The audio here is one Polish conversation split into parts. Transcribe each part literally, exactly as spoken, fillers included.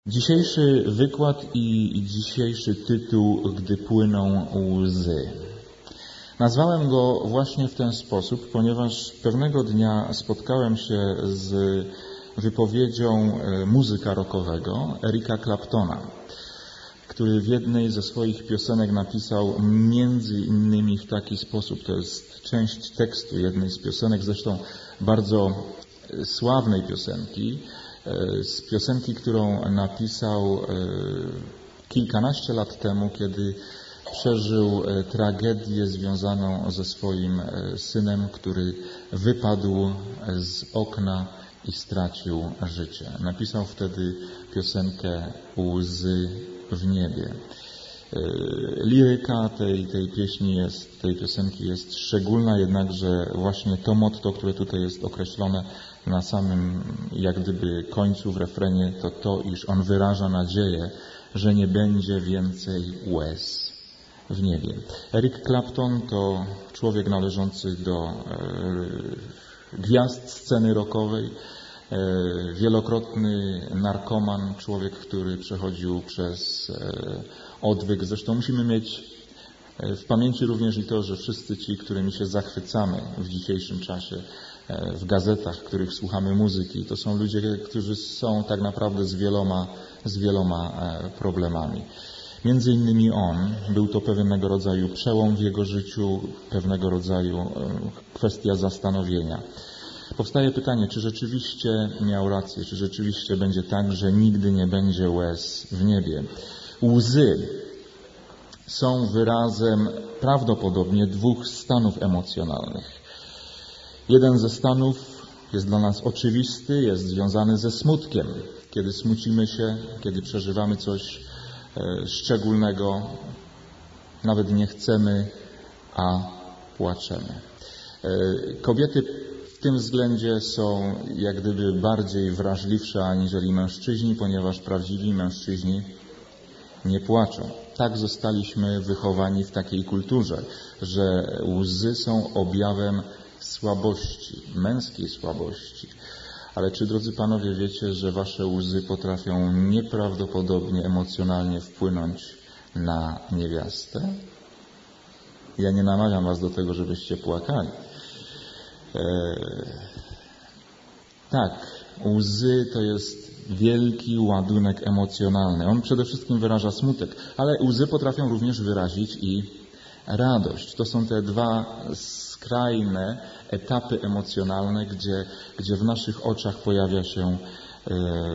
Dzisiejszy wykład i dzisiejszy tytuł Gdy płyną łzy. Nazwałem go właśnie w ten sposób, ponieważ pewnego dnia spotkałem się z wypowiedzią muzyka rockowego Erika Claptona, który w jednej ze swoich piosenek napisał między innymi w taki sposób, to jest część tekstu jednej z piosenek, zresztą bardzo sławnej piosenki, z piosenki, którą napisał kilkanaście lat temu, kiedy przeżył tragedię związaną ze swoim synem, który wypadł z okna i stracił życie. Napisał wtedy piosenkę Łzy w niebie. Liryka tej, tej pieśni jest, tej piosenki jest szczególna, jednakże właśnie to motto, które tutaj jest określone na samym jak gdyby końcu w refrenie, to to, iż on wyraża nadzieję, że nie będzie więcej łez w niebie. Eric Clapton to człowiek należący do e, gwiazd sceny rockowej, e, wielokrotny narkoman, człowiek, który przechodził przez e, odwyk. Zresztą musimy mieć w pamięci również i to, że wszyscy ci, którymi się zachwycamy w dzisiejszym czasie, w gazetach, w których słuchamy muzyki, to są ludzie, którzy są tak naprawdę z wieloma, z wieloma problemami. Między innymi on, był to pewnego rodzaju przełom w jego życiu, pewnego rodzaju kwestia zastanowienia. Powstaje pytanie, czy rzeczywiście miał rację, czy rzeczywiście będzie tak, że nigdy nie będzie łez w niebie. Łzy są wyrazem prawdopodobnie dwóch stanów emocjonalnych. Jeden ze stanów jest dla nas oczywisty, jest związany ze smutkiem. Kiedy smucimy się, kiedy przeżywamy coś e, szczególnego, nawet nie chcemy, a płaczemy. E, kobiety w tym względzie są jak gdyby bardziej wrażliwsze aniżeli mężczyźni, ponieważ prawdziwi mężczyźni nie płaczą. Tak zostaliśmy wychowani w takiej kulturze, że łzy są objawem słabości, męskiej słabości. Ale czy, drodzy panowie, wiecie, że wasze łzy potrafią nieprawdopodobnie emocjonalnie wpłynąć na niewiastę? Ja nie namawiam was do tego, żebyście płakali. Eee, tak, łzy to jest wielki ładunek emocjonalny. On przede wszystkim wyraża smutek, ale łzy potrafią również wyrazić i radość. To są te dwa skrajne etapy emocjonalne, gdzie, gdzie w naszych oczach pojawia się e,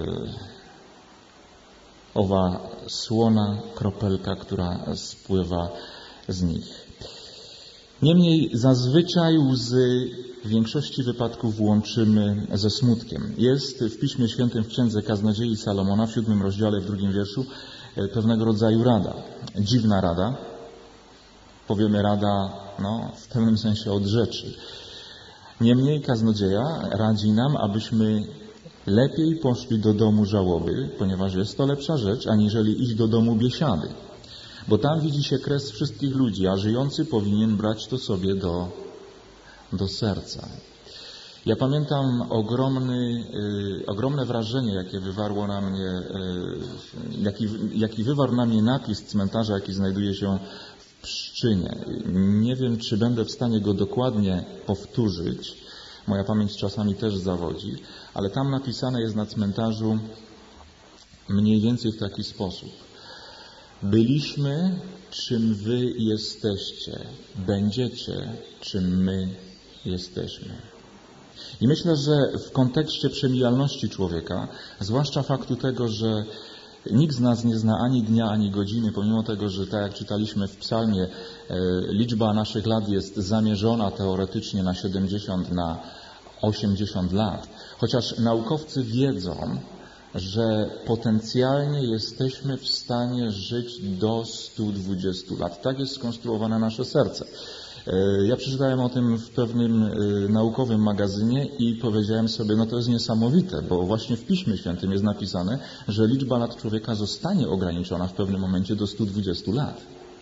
owa słona kropelka, która spływa z nich. Niemniej zazwyczaj łzy w większości wypadków łączymy ze smutkiem. Jest w Piśmie Świętym w Księdze Kaznodziei Salomona w siódmym rozdziale, w drugim wierszu pewnego rodzaju rada. Dziwna rada. Powiemy rada, no, w pewnym sensie od rzeczy. Niemniej kaznodzieja radzi nam, abyśmy lepiej poszli do domu żałoby, ponieważ jest to lepsza rzecz, aniżeli iść do domu biesiady. Bo tam widzi się kres wszystkich ludzi, a żyjący powinien brać to sobie do, do serca. Ja pamiętam ogromny, y, ogromne wrażenie, jakie wywarło na mnie, y, jaki, jaki wywarł na mnie napis cmentarza, jaki znajduje się w Pszczynie. Nie wiem, czy będę w stanie go dokładnie powtórzyć. Moja pamięć czasami też zawodzi, ale tam napisane jest na cmentarzu mniej więcej w taki sposób. Byliśmy, czym wy jesteście. Będziecie, czym my jesteśmy. I myślę, że w kontekście przemijalności człowieka, zwłaszcza faktu tego, że nikt z nas nie zna ani dnia, ani godziny, pomimo tego, że tak jak czytaliśmy w psalmie, liczba naszych lat jest zamierzona teoretycznie na siedemdziesiąt, na osiemdziesiąt lat. Chociaż naukowcy wiedzą, że potencjalnie jesteśmy w stanie żyć do stu dwudziestu lat. Tak jest skonstruowane nasze serce. Ja przeczytałem o tym w pewnym naukowym magazynie i powiedziałem sobie, no to jest niesamowite, bo właśnie w Piśmie Świętym jest napisane, że liczba lat człowieka zostanie ograniczona w pewnym momencie do stu dwudziestu lat.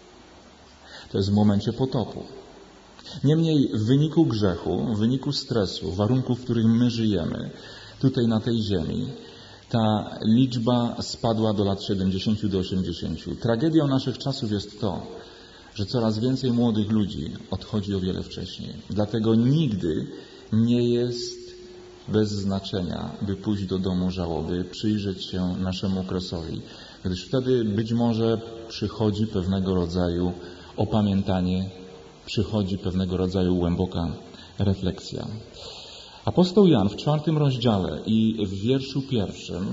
To jest w momencie potopu. Niemniej w wyniku grzechu, w wyniku stresu, warunków, w których my żyjemy, tutaj na tej ziemi, ta liczba spadła do lat siedemdziesięciu do osiemdziesięciu. Tragedią naszych czasów jest to, że coraz więcej młodych ludzi odchodzi o wiele wcześniej. Dlatego nigdy nie jest bez znaczenia, by pójść do domu żałoby, przyjrzeć się naszemu okresowi, gdyż wtedy być może przychodzi pewnego rodzaju opamiętanie, przychodzi pewnego rodzaju głęboka refleksja. Apostoł Jan w czwartym rozdziale i w wierszu pierwszym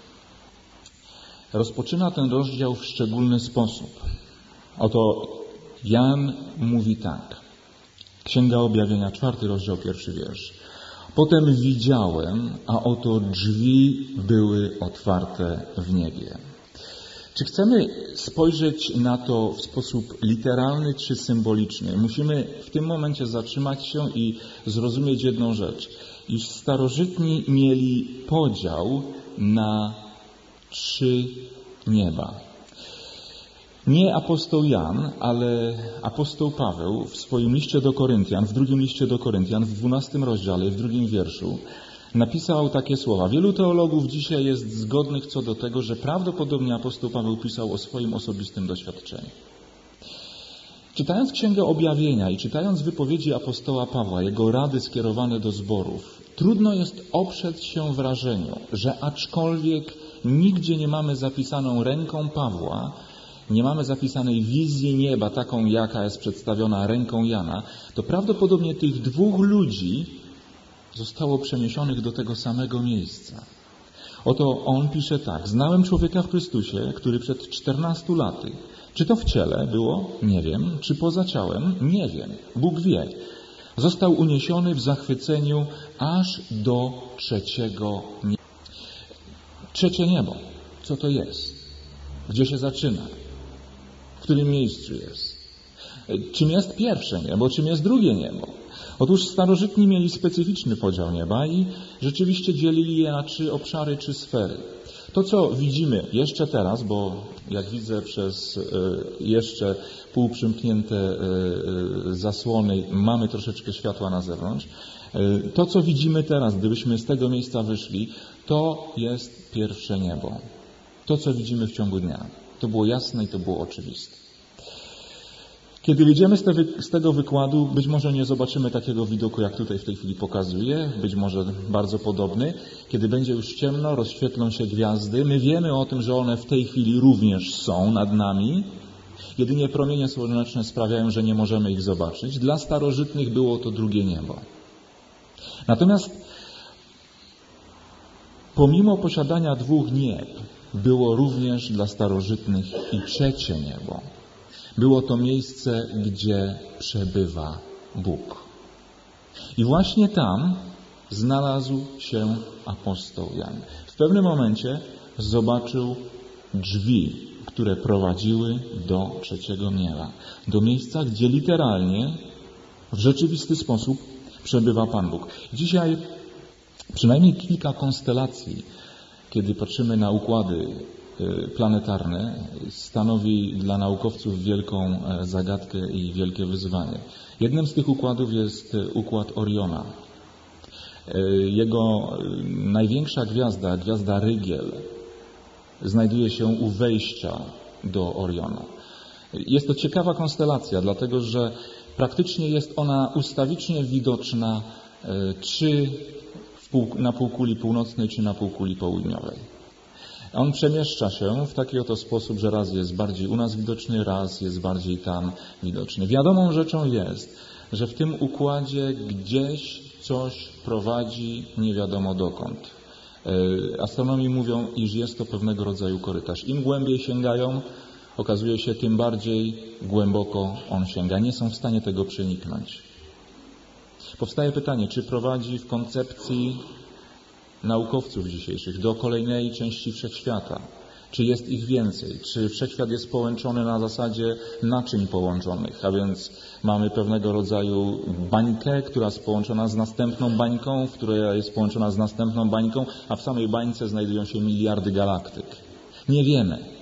rozpoczyna ten rozdział w szczególny sposób. Oto Jan mówi tak. Księga Objawienia, czwarty rozdział, pierwszy wiersz. Potem widziałem, a oto drzwi były otwarte w niebie. Czy chcemy spojrzeć na to w sposób literalny czy symboliczny? Musimy w tym momencie zatrzymać się i zrozumieć jedną rzecz. Iż starożytni mieli podział na trzy nieba. Nie apostoł Jan, ale apostoł Paweł w swoim liście do Koryntian, w drugim liście do Koryntian, w dwunastym rozdziale, w drugim wierszu, napisał takie słowa. Wielu teologów dzisiaj jest zgodnych co do tego, że prawdopodobnie apostoł Paweł pisał o swoim osobistym doświadczeniu. Czytając Księgę Objawienia i czytając wypowiedzi apostoła Pawła, jego rady skierowane do zborów, trudno jest oprzeć się wrażeniu, że aczkolwiek nigdzie nie mamy zapisaną ręką Pawła, nie mamy zapisanej wizji nieba, taką jaka jest przedstawiona ręką Jana, to prawdopodobnie tych dwóch ludzi zostało przeniesionych do tego samego miejsca. Oto on pisze tak. Znałem człowieka w Chrystusie, który przed czternastu laty, czy to w ciele było? Nie wiem. Czy poza ciałem? Nie wiem. Bóg wie. Został uniesiony w zachwyceniu aż do trzeciego nieba. Trzecie niebo. Co to jest? Gdzie się zaczyna? W którym miejscu jest? Czym jest pierwsze niebo? Czym jest drugie niebo? Otóż starożytni mieli specyficzny podział nieba i rzeczywiście dzielili je na trzy obszary, trzy sfery. To, co widzimy jeszcze teraz, bo jak widzę przez jeszcze półprzymknięte zasłony mamy troszeczkę światła na zewnątrz, to, co widzimy teraz, gdybyśmy z tego miejsca wyszli, to jest pierwsze niebo. To, co widzimy w ciągu dnia. To było jasne i to było oczywiste. Kiedy wyjdziemy z, te, z tego wykładu, być może nie zobaczymy takiego widoku, jak tutaj w tej chwili pokazuję, być może bardzo podobny. Kiedy będzie już ciemno, rozświetlą się gwiazdy. My wiemy o tym, że one w tej chwili również są nad nami. Jedynie promienie słoneczne sprawiają, że nie możemy ich zobaczyć. Dla starożytnych było to drugie niebo. Natomiast pomimo posiadania dwóch nieb, było również dla starożytnych i trzecie niebo. Było to miejsce, gdzie przebywa Bóg. I właśnie tam znalazł się apostoł Jan. W pewnym momencie zobaczył drzwi, które prowadziły do trzeciego nieba. Do miejsca, gdzie literalnie, w rzeczywisty sposób przebywa Pan Bóg. Dzisiaj przynajmniej kilka konstelacji, kiedy patrzymy na układy planetarne, stanowi dla naukowców wielką zagadkę i wielkie wyzwanie. Jednym z tych układów jest układ Oriona. Jego największa gwiazda, gwiazda Rygiel, znajduje się u wejścia do Oriona. Jest to ciekawa konstelacja, dlatego że praktycznie jest ona ustawicznie widoczna czy na półkuli północnej, czy na półkuli południowej. On przemieszcza się w taki oto sposób, że raz jest bardziej u nas widoczny, raz jest bardziej tam widoczny. Wiadomą rzeczą jest, że w tym układzie gdzieś coś prowadzi nie wiadomo dokąd. Astronomi mówią, iż jest to pewnego rodzaju korytarz. Im głębiej sięgają, okazuje się, tym bardziej głęboko on sięga. Nie są w stanie tego przeniknąć. Powstaje pytanie, czy prowadzi w koncepcji naukowców dzisiejszych do kolejnej części wszechświata. Czy jest ich więcej? Czy wszechświat jest połączony na zasadzie naczyń połączonych? A więc mamy pewnego rodzaju bańkę, która jest połączona z następną bańką, która jest połączona z następną bańką, a w samej bańce znajdują się miliardy galaktyk. Nie wiemy.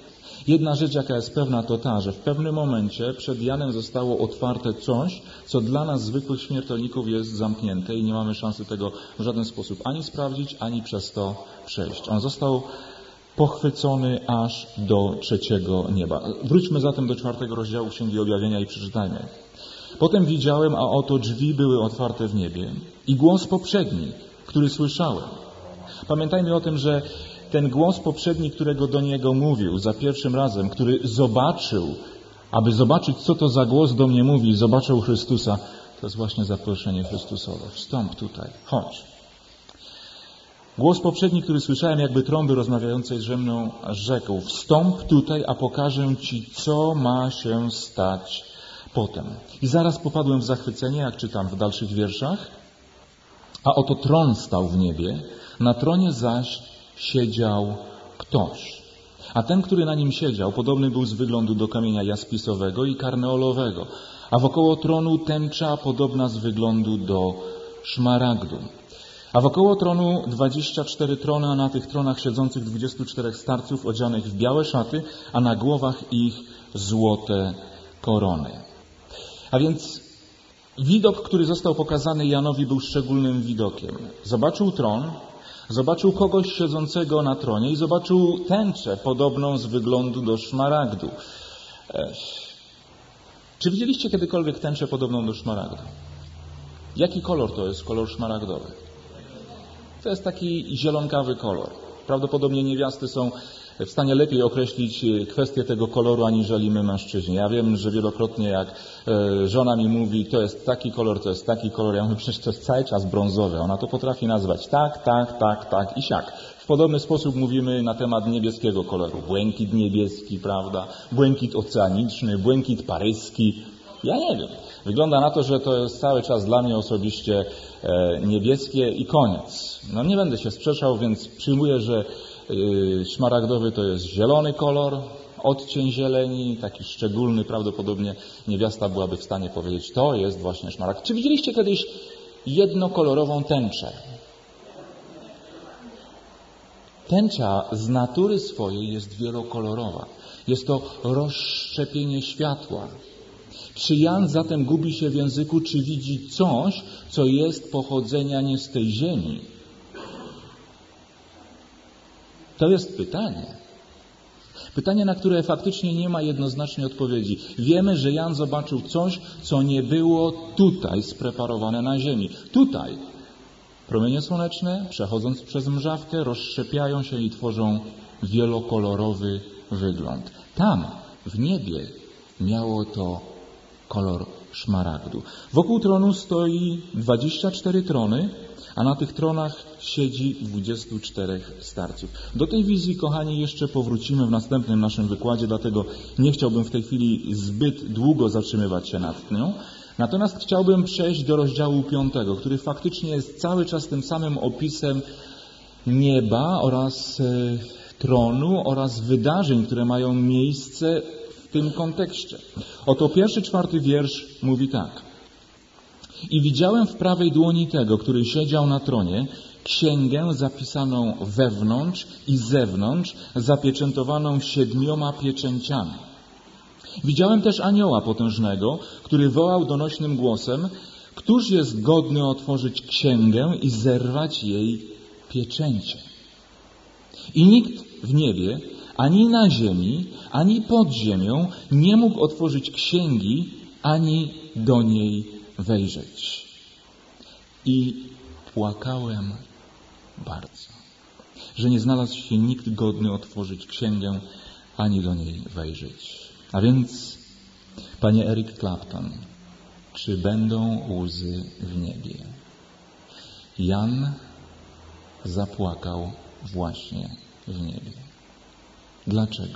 Jedna rzecz, jaka jest pewna, to ta, że w pewnym momencie przed Janem zostało otwarte coś, co dla nas, zwykłych śmiertelników, jest zamknięte i nie mamy szansy tego w żaden sposób ani sprawdzić, ani przez to przejść. On został pochwycony aż do trzeciego nieba. Wróćmy zatem do czwartego rozdziału Księgi Objawienia i przeczytajmy. Potem widziałem, a oto drzwi były otwarte w niebie i głos poprzedni, który słyszałem. Pamiętajmy o tym, że ten głos poprzedni, którego do niego mówił za pierwszym razem, który zobaczył, aby zobaczyć, co to za głos do mnie mówi, zobaczył Chrystusa, to jest właśnie zaproszenie Chrystusowe. Wstąp tutaj, chodź. Głos poprzedni, który słyszałem, jakby trąby rozmawiającej ze mną, rzekł: wstąp tutaj, a pokażę Ci, co ma się stać potem. I zaraz popadłem w zachwycenie, jak czytam w dalszych wierszach. A oto tron stał w niebie, na tronie zaś siedział ktoś. A ten, który na nim siedział, podobny był z wyglądu do kamienia jaspisowego i karneolowego, a wokoło tronu tęcza podobna z wyglądu do szmaragdu. A wokoło tronu dwadzieścia cztery trony, a na tych tronach siedzących dwudziestu czterech starców odzianych w białe szaty, a na głowach ich złote korony. A więc widok, który został pokazany Janowi, był szczególnym widokiem. Zobaczył tron, zobaczył kogoś siedzącego na tronie i zobaczył tęczę podobną z wyglądu do szmaragdu. Czy widzieliście kiedykolwiek tęczę podobną do szmaragdu? Jaki kolor to jest kolor szmaragdowy? To jest taki zielonkawy kolor. Prawdopodobnie niewiasty są w stanie lepiej określić kwestię tego koloru aniżeli my, mężczyźni. Ja wiem, że wielokrotnie jak żona mi mówi, to jest taki kolor, to jest taki kolor, ja mówię, przecież to jest cały czas brązowy. Ona to potrafi nazwać tak, tak, tak, tak i siak. W podobny sposób mówimy na temat niebieskiego koloru. Błękit niebieski, prawda? Błękit oceaniczny, błękit paryski. Ja nie wiem. Wygląda na to, że to jest cały czas dla mnie osobiście niebieskie i koniec. No nie będę się sprzeczał, więc przyjmuję, że szmaragdowy to jest zielony kolor, odcień zieleni, taki szczególny, prawdopodobnie niewiasta byłaby w stanie powiedzieć, to jest właśnie szmaragd. Czy widzieliście kiedyś jednokolorową tęczę? Tęcza z natury swojej jest wielokolorowa. Jest to rozszczepienie światła. Czy Jan zatem gubi się w języku, czy widzi coś, co jest pochodzenia nie z tej ziemi? To jest pytanie. Pytanie, na które faktycznie nie ma jednoznacznej odpowiedzi. Wiemy, że Jan zobaczył coś, co nie było tutaj spreparowane na ziemi. Tutaj promienie słoneczne, przechodząc przez mrzawkę, rozszczepiają się i tworzą wielokolorowy wygląd. Tam, w niebie, miało to kolor szmaragdu. Wokół tronu stoi dwadzieścia cztery trony, a na tych tronach siedzi dwudziestu czterech starców. Do tej wizji, kochani, jeszcze powrócimy w następnym naszym wykładzie, dlatego nie chciałbym w tej chwili zbyt długo zatrzymywać się nad nią. Natomiast chciałbym przejść do rozdziału piątego, który faktycznie jest cały czas tym samym opisem nieba oraz e, tronu oraz wydarzeń, które mają miejsce w tym kontekście. Oto pierwszy, czwarty wiersz mówi tak. I widziałem w prawej dłoni tego, który siedział na tronie, księgę zapisaną wewnątrz i zewnątrz, zapieczętowaną siedmioma pieczęciami. Widziałem też anioła potężnego, który wołał donośnym głosem, któż jest godny otworzyć księgę i zerwać jej pieczęcie. I nikt w niebie, ani na ziemi, ani pod ziemią nie mógł otworzyć księgi, ani do niej wejrzeć. I płakałem bardzo, że nie znalazł się nikt godny otworzyć księgę, ani do niej wejrzeć. A więc, panie Eric Clapton, czy będą łzy w niebie? Jan zapłakał właśnie w niebie. Dlaczego?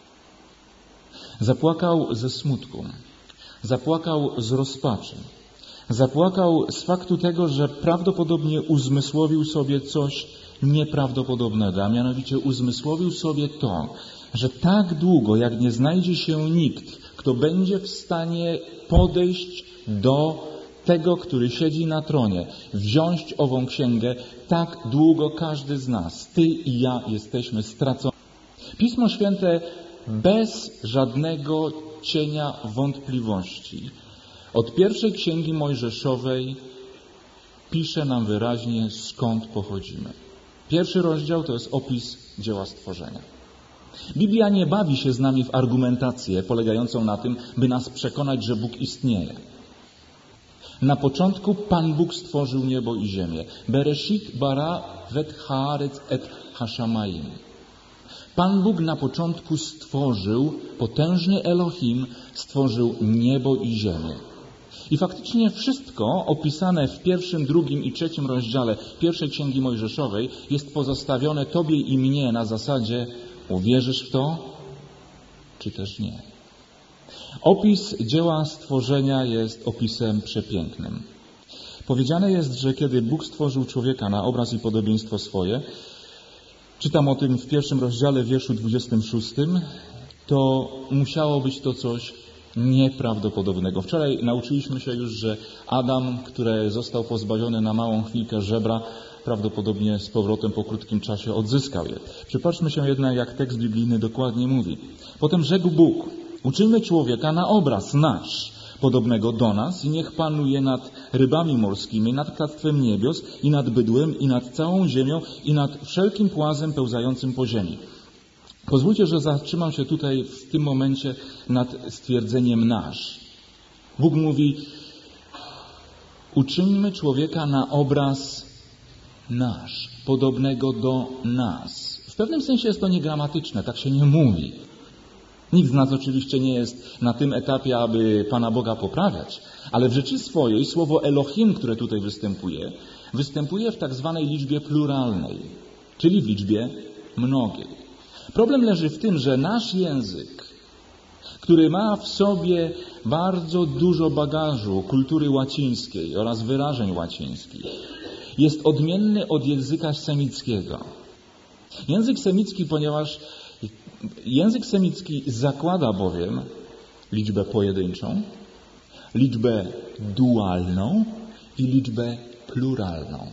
Zapłakał ze smutku. Zapłakał z rozpaczy. Zapłakał z faktu tego, że prawdopodobnie uzmysłowił sobie coś nieprawdopodobnego, a mianowicie uzmysłowił sobie to, że tak długo, jak nie znajdzie się nikt, kto będzie w stanie podejść do tego, który siedzi na tronie, wziąć ową księgę, tak długo każdy z nas, ty i ja, jesteśmy straceni. Pismo Święte bez żadnego cienia wątpliwości od pierwszej Księgi Mojżeszowej pisze nam wyraźnie, skąd pochodzimy. Pierwszy rozdział to jest opis dzieła stworzenia. Biblia nie bawi się z nami w argumentację polegającą na tym, by nas przekonać, że Bóg istnieje. Na początku Pan Bóg stworzył niebo i ziemię. Bereshit bara vet haaretz et hashamayim. Pan Bóg na początku stworzył, potężny Elohim stworzył niebo i ziemię. I faktycznie wszystko opisane w pierwszym, drugim i trzecim rozdziale pierwszej Księgi Mojżeszowej jest pozostawione Tobie i mnie na zasadzie: uwierzysz w to, czy też nie. Opis dzieła stworzenia jest opisem przepięknym. Powiedziane jest, że kiedy Bóg stworzył człowieka na obraz i podobieństwo swoje, czytam o tym w pierwszym rozdziale, w wierszu dwudziestym szóstym, to musiało być to coś nieprawdopodobnego. Wczoraj nauczyliśmy się już, że Adam, który został pozbawiony na małą chwilkę żebra, prawdopodobnie z powrotem po krótkim czasie odzyskał je. Przypatrzmy się jednak, jak tekst biblijny dokładnie mówi. Potem rzekł Bóg: uczyńmy człowieka na obraz nasz, podobnego do nas, i niech panuje nad rybami morskimi, nad ptactwem niebios i nad bydłem i nad całą ziemią i nad wszelkim płazem pełzającym po ziemi. Pozwólcie, że zatrzymam się tutaj w tym momencie nad stwierdzeniem nasz. Bóg mówi: uczyńmy człowieka na obraz nasz, podobnego do nas. W pewnym sensie jest to niegramatyczne, tak się nie mówi. Nikt z nas oczywiście nie jest na tym etapie, aby Pana Boga poprawiać, ale w rzeczy swojej słowo Elohim, które tutaj występuje, występuje w tak zwanej liczbie pluralnej, czyli w liczbie mnogiej. Problem leży w tym, że nasz język, który ma w sobie bardzo dużo bagażu kultury łacińskiej oraz wyrażeń łacińskich, jest odmienny od języka semickiego. Język semicki, ponieważ język semicki zakłada bowiem liczbę pojedynczą, liczbę dualną i liczbę pluralną.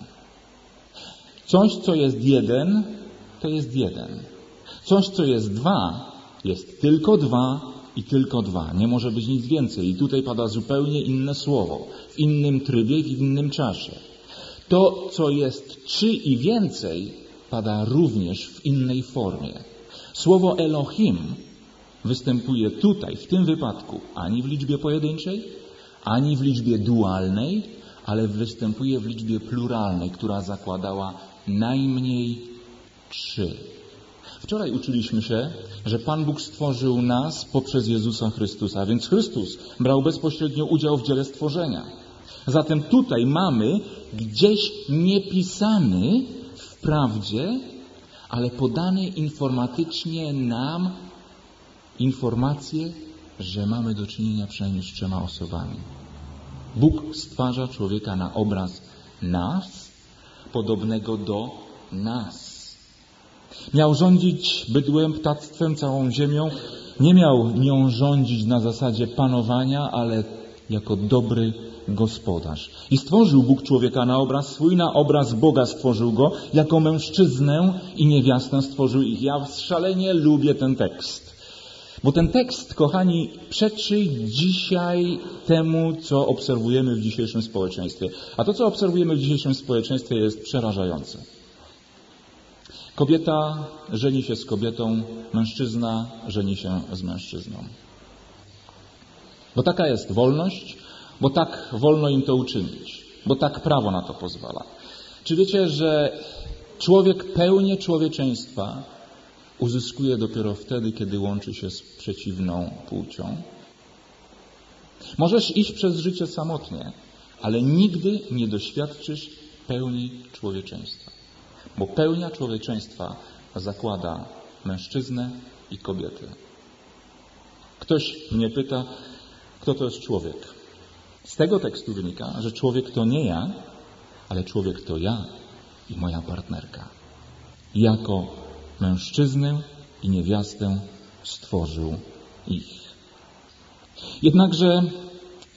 Coś, co jest jeden, to jest jeden. Coś, co jest dwa, jest tylko dwa i tylko dwa. Nie może być nic więcej. I tutaj pada zupełnie inne słowo, w innym trybie i w innym czasie. To, co jest trzy i więcej, pada również w innej formie. Słowo Elohim występuje tutaj, w tym wypadku, ani w liczbie pojedynczej, ani w liczbie dualnej, ale występuje w liczbie pluralnej, która zakładała najmniej trzy. Wczoraj uczyliśmy się, że Pan Bóg stworzył nas poprzez Jezusa Chrystusa, więc Chrystus brał bezpośrednio udział w dziele stworzenia. Zatem tutaj mamy gdzieś niepisany wprawdzie, ale podane informatycznie nam informacje, że mamy do czynienia przynajmniej z trzema osobami. Bóg stwarza człowieka na obraz nas, podobnego do nas. Miał rządzić bydłem, ptactwem, całą ziemią. Nie miał nią rządzić na zasadzie panowania, ale jako dobry gospodarz. I stworzył Bóg człowieka na obraz swój, na obraz Boga stworzył go, jako mężczyznę i niewiastę stworzył ich. Ja szalenie lubię ten tekst. Bo ten tekst, kochani, przeczy dzisiaj temu, co obserwujemy w dzisiejszym społeczeństwie. A to, co obserwujemy w dzisiejszym społeczeństwie, jest przerażające. Kobieta żeni się z kobietą, mężczyzna żeni się z mężczyzną. Bo taka jest wolność, bo tak wolno im to uczynić, bo tak prawo na to pozwala. Czy wiecie, że człowiek pełnię człowieczeństwa uzyskuje dopiero wtedy, kiedy łączy się z przeciwną płcią? Możesz iść przez życie samotnie, ale nigdy nie doświadczysz pełni człowieczeństwa. Bo pełnia człowieczeństwa zakłada mężczyznę i kobietę. Ktoś mnie pyta, kto to jest człowiek. Z tego tekstu wynika, że człowiek to nie ja, ale człowiek to ja i moja partnerka. Jako mężczyznę i niewiastę stworzył ich. Jednakże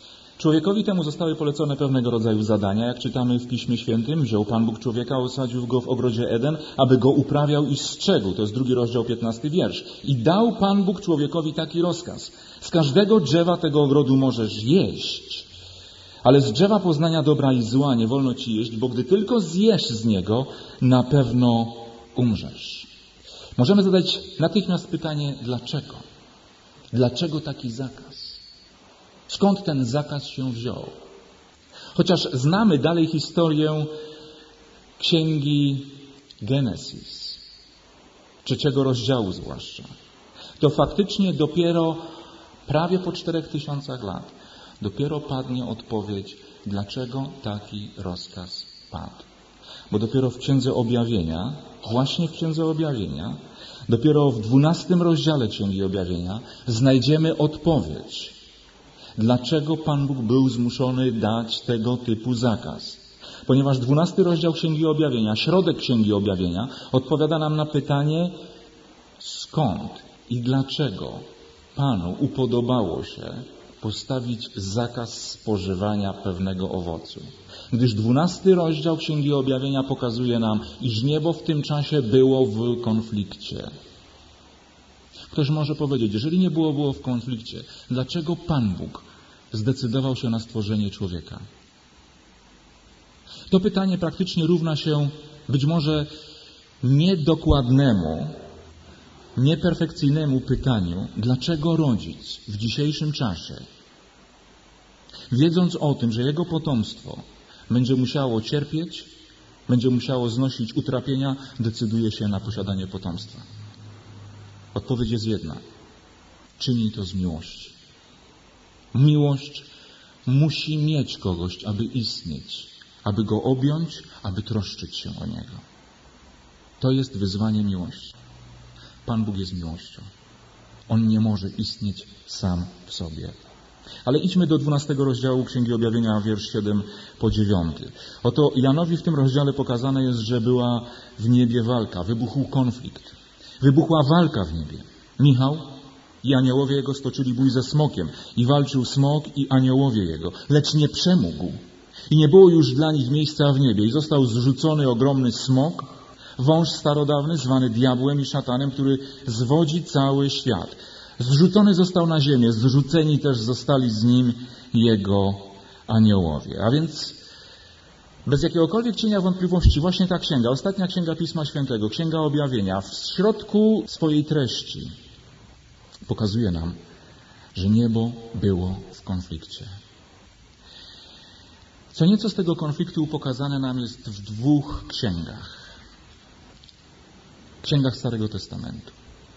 Człowiekowi temu zostały polecone pewnego rodzaju zadania. Jak czytamy w Piśmie Świętym, wziął Pan Bóg człowieka, osadził go w ogrodzie Eden, aby go uprawiał i strzegł. To jest drugi rozdział, piętnasty wiersz. I dał Pan Bóg człowiekowi taki rozkaz. Z każdego drzewa tego ogrodu możesz jeść, ale z drzewa poznania dobra i zła nie wolno ci jeść, bo gdy tylko zjesz z niego, na pewno umrzesz. Możemy zadać natychmiast pytanie, dlaczego? Dlaczego taki zakaz? Skąd ten zakaz się wziął? Chociaż znamy dalej historię księgi Genesis, trzeciego rozdziału zwłaszcza, to faktycznie dopiero prawie po czterech tysiącach lat dopiero padnie odpowiedź, dlaczego taki rozkaz padł. Bo dopiero w Księdze Objawienia, właśnie w Księdze Objawienia, dopiero w dwunastym rozdziale Księgi Objawienia znajdziemy odpowiedź, dlaczego Pan Bóg był zmuszony dać tego typu zakaz. Ponieważ dwunasty rozdział Księgi Objawienia, środek Księgi Objawienia, odpowiada nam na pytanie, skąd i dlaczego Panu upodobało się postawić zakaz spożywania pewnego owocu. Gdyż dwunasty rozdział Księgi Objawienia pokazuje nam, iż niebo w tym czasie było w konflikcie. Ktoś może powiedzieć, jeżeli nie było, było w konflikcie, dlaczego Pan Bóg zdecydował się na stworzenie człowieka? To pytanie praktycznie równa się być może niedokładnemu, nieperfekcyjnemu pytaniu, dlaczego rodzic w dzisiejszym czasie, wiedząc o tym, że jego potomstwo będzie musiało cierpieć, będzie musiało znosić utrapienia, decyduje się na posiadanie potomstwa. Odpowiedź jest jedna. Czyni to z miłości. Miłość musi mieć kogoś, aby istnieć, aby go objąć, aby troszczyć się o niego. To jest wyzwanie miłości. Pan Bóg jest miłością. On nie może istnieć sam w sobie. Ale idźmy do dwunastego rozdziału Księgi Objawienia, wiersz siedem po dziewiąty. Oto Janowi w tym rozdziale pokazane jest, że była w niebie walka, wybuchł konflikt. Wybuchła walka w niebie. Michał i aniołowie jego stoczyli bój ze smokiem i walczył smok i aniołowie jego, lecz nie przemógł. I nie było już dla nich miejsca w niebie i został zrzucony ogromny smok, wąż starodawny, zwany diabłem i szatanem, który zwodzi cały świat. Zrzucony został na ziemię, zrzuceni też zostali z nim jego aniołowie. A więc bez jakiegokolwiek cienia wątpliwości właśnie ta księga, ostatnia księga Pisma Świętego, Księga Objawienia, w środku swojej treści pokazuje nam, że niebo było w konflikcie. Co nieco z tego konfliktu pokazane nam jest w dwóch księgach. Księgach Starego Testamentu.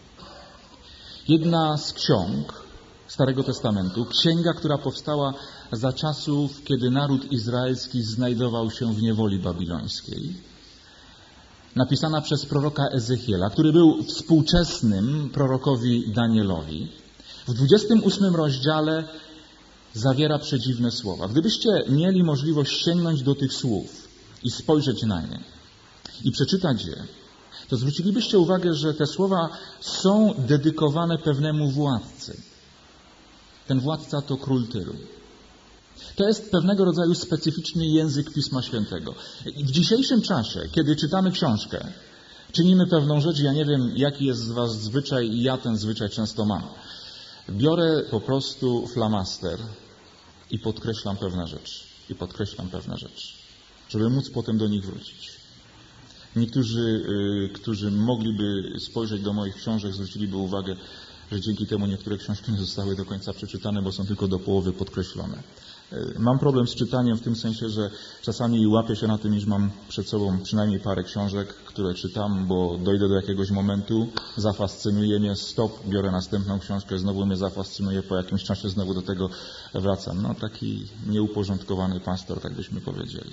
Jedna z ksiąg Starego Testamentu, księga, która powstała za czasów, kiedy naród izraelski znajdował się w niewoli babilońskiej, napisana przez proroka Ezechiela, który był współczesnym prorokowi Danielowi, w dwudziestym ósmym rozdziale zawiera przedziwne słowa. Gdybyście mieli możliwość sięgnąć do tych słów i spojrzeć na nie i przeczytać je, to zwrócilibyście uwagę, że te słowa są dedykowane pewnemu władcy. Ten władca to król Tyru. To jest pewnego rodzaju specyficzny język Pisma Świętego. W dzisiejszym czasie, kiedy czytamy książkę, czynimy pewną rzecz, ja nie wiem, jaki jest z was zwyczaj i ja ten zwyczaj często mam. Biorę po prostu flamaster i podkreślam pewne rzeczy. I podkreślam pewne rzeczy, żeby móc potem do nich wrócić. Niektórzy, którzy mogliby spojrzeć do moich książek, zwróciliby uwagę, że dzięki temu niektóre książki nie zostały do końca przeczytane, bo są tylko do połowy podkreślone. Mam problem z czytaniem w tym sensie, że czasami łapię się na tym, iż mam przed sobą przynajmniej parę książek, które czytam, bo dojdę do jakiegoś momentu, zafascynuje mnie, stop, biorę następną książkę, znowu mnie zafascynuje, po jakimś czasie znowu do tego wracam. No taki nieuporządkowany pastor, tak byśmy powiedzieli.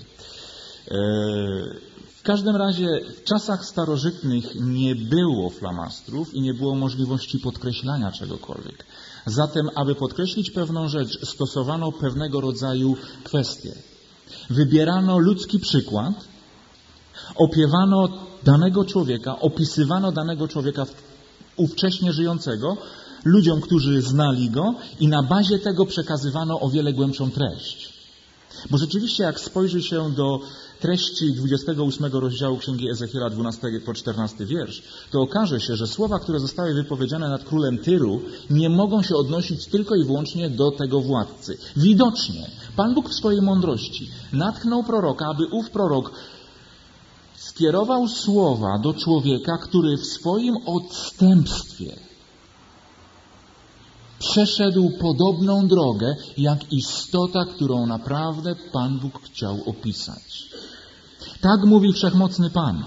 W każdym razie w czasach starożytnych nie było flamastrów i nie było możliwości podkreślania czegokolwiek. Zatem, aby podkreślić pewną rzecz, stosowano pewnego rodzaju kwestie. Wybierano ludzki przykład, opiewano danego człowieka, opisywano danego człowieka w ówcześnie żyjącego, ludziom, którzy znali Go i na bazie tego przekazywano o wiele głębszą treść. Bo rzeczywiście jak spojrzy się do treści dwudziestego ósmego rozdziału Księgi Ezechiela, dwunastego po czternasty wiersz, to okaże się, że słowa, które zostały wypowiedziane nad królem Tyru, nie mogą się odnosić tylko i wyłącznie do tego władcy. Widocznie Pan Bóg w swojej mądrości natknął proroka, aby ów prorok skierował słowa do człowieka, który w swoim odstępstwie przeszedł podobną drogę, jak istota, którą naprawdę Pan Bóg chciał opisać. Tak mówi Wszechmocny Pan.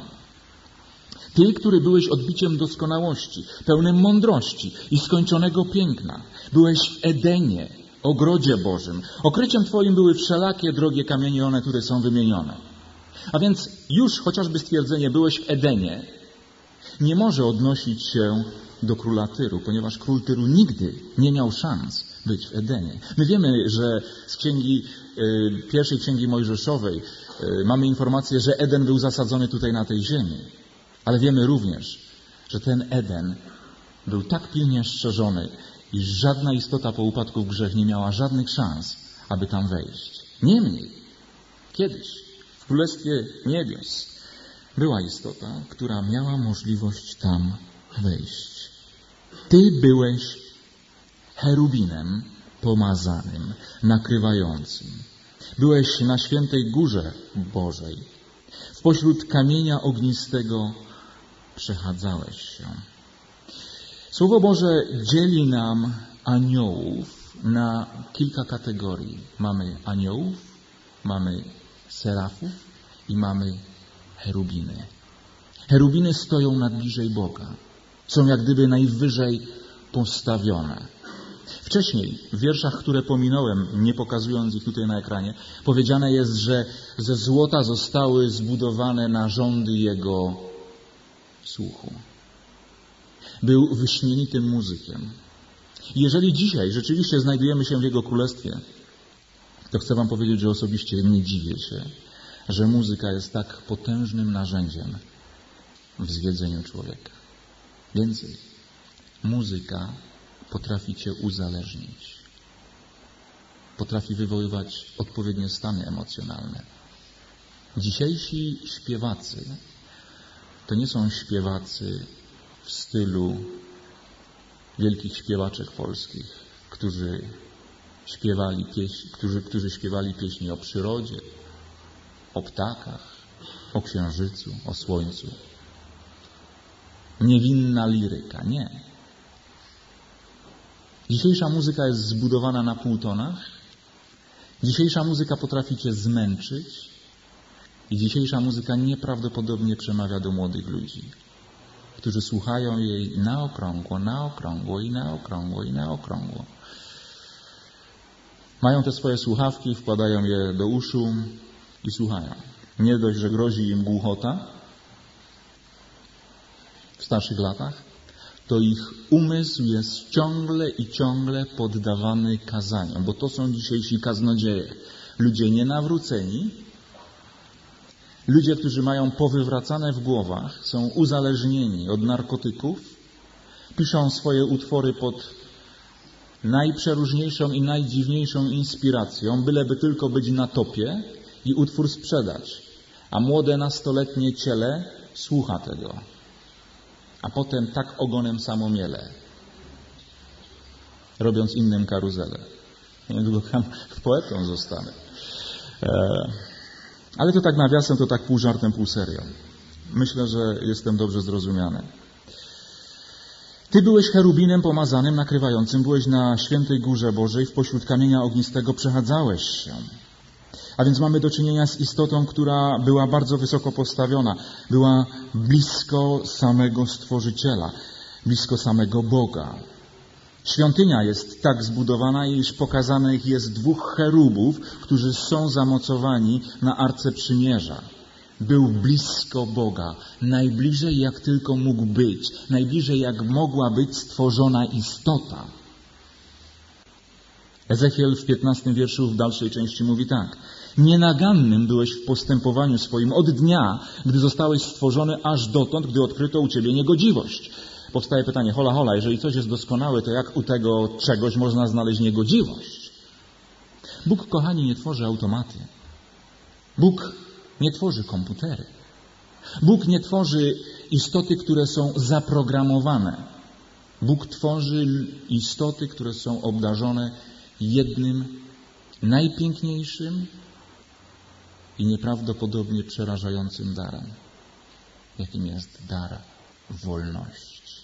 Ty, który byłeś odbiciem doskonałości, pełnym mądrości i skończonego piękna, byłeś w Edenie, ogrodzie Bożym. Okryciem Twoim były wszelakie drogie kamienie, one, które są wymienione. A więc już chociażby stwierdzenie, byłeś w Edenie, nie może odnosić się do króla Tyru, ponieważ król Tyru nigdy nie miał szans być w Edenie. My wiemy, że z księgi, y, pierwszej księgi Mojżeszowej y, mamy informację, że Eden był zasadzony tutaj na tej ziemi. Ale wiemy również, że ten Eden był tak pilnie strzeżony, iż żadna istota po upadku w grzech nie miała żadnych szans, aby tam wejść. Niemniej, kiedyś w Królestwie Niebios była istota, która miała możliwość tam wejść. Ty byłeś cherubinem pomazanym, nakrywającym. Byłeś na świętej górze Bożej. W pośród kamienia ognistego przechadzałeś się. Słowo Boże dzieli nam aniołów na kilka kategorii. Mamy aniołów, mamy serafów i mamy cherubiny. Cherubiny stoją najbliżej Boga. Są jak gdyby najwyżej postawione. Wcześniej, w wierszach, które pominąłem, nie pokazując ich tutaj na ekranie, powiedziane jest, że ze złota zostały zbudowane narządy Jego słuchu. Był wyśmienitym muzykiem. I jeżeli dzisiaj rzeczywiście znajdujemy się w Jego Królestwie, to chcę Wam powiedzieć, że osobiście nie dziwię się, że muzyka jest tak potężnym narzędziem w zwiedzeniu człowieka. Więcej, muzyka potrafi Cię uzależnić. Potrafi wywoływać odpowiednie stany emocjonalne. Dzisiejsi śpiewacy to nie są śpiewacy w stylu wielkich śpiewaczek polskich, którzy śpiewali pieśni, którzy, którzy śpiewali pieśni o przyrodzie, o ptakach, o księżycu, o słońcu. Niewinna liryka. Nie. Dzisiejsza muzyka jest zbudowana na półtonach. Dzisiejsza muzyka potrafi Cię zmęczyć. I dzisiejsza muzyka nieprawdopodobnie przemawia do młodych ludzi, którzy słuchają jej na okrągło, na okrągło i na okrągło i na okrągło. Mają te swoje słuchawki, wkładają je do uszu i słuchają. Nie dość, że grozi im głuchota w starszych latach, to ich umysł jest ciągle i ciągle poddawany kazaniom, bo to są dzisiejsi kaznodzieje. Ludzie nienawróceni, ludzie, którzy mają powywracane w głowach, są uzależnieni od narkotyków, piszą swoje utwory pod najprzeróżniejszą i najdziwniejszą inspiracją, byleby tylko być na topie i utwór sprzedać. A młode nastoletnie ciele słucha tego. A potem tak ogonem samomiele, robiąc innym karuzelę. Niedługo tam poetą zostanę. Ale to tak nawiasem, to tak pół żartem, pół serio. Myślę, że jestem dobrze zrozumiany. Ty byłeś cherubinem pomazanym, nakrywającym, byłeś na świętej górze Bożej, w pośród kamienia ognistego przechadzałeś się. A więc mamy do czynienia z istotą, która była bardzo wysoko postawiona. Była blisko samego Stworzyciela, blisko samego Boga. Świątynia jest tak zbudowana, iż pokazanych jest dwóch cherubów, którzy są zamocowani na Arce Przymierza. Był blisko Boga, najbliżej jak tylko mógł być, najbliżej jak mogła być stworzona istota. Ezechiel w piętnastym wierszu w dalszej części mówi tak. Nienagannym byłeś w postępowaniu swoim od dnia, gdy zostałeś stworzony, aż dotąd, gdy odkryto u Ciebie niegodziwość. powstaje pytanie, hola, hola, jeżeli coś jest doskonałe, to jak u tego czegoś można znaleźć niegodziwość? Bóg, kochani, nie tworzy automaty. Bóg nie tworzy komputery. Bóg nie tworzy istoty, które są zaprogramowane. Bóg tworzy istoty, które są obdarzone jednym najpiękniejszym i nieprawdopodobnie przerażającym darem, jakim jest dar wolności.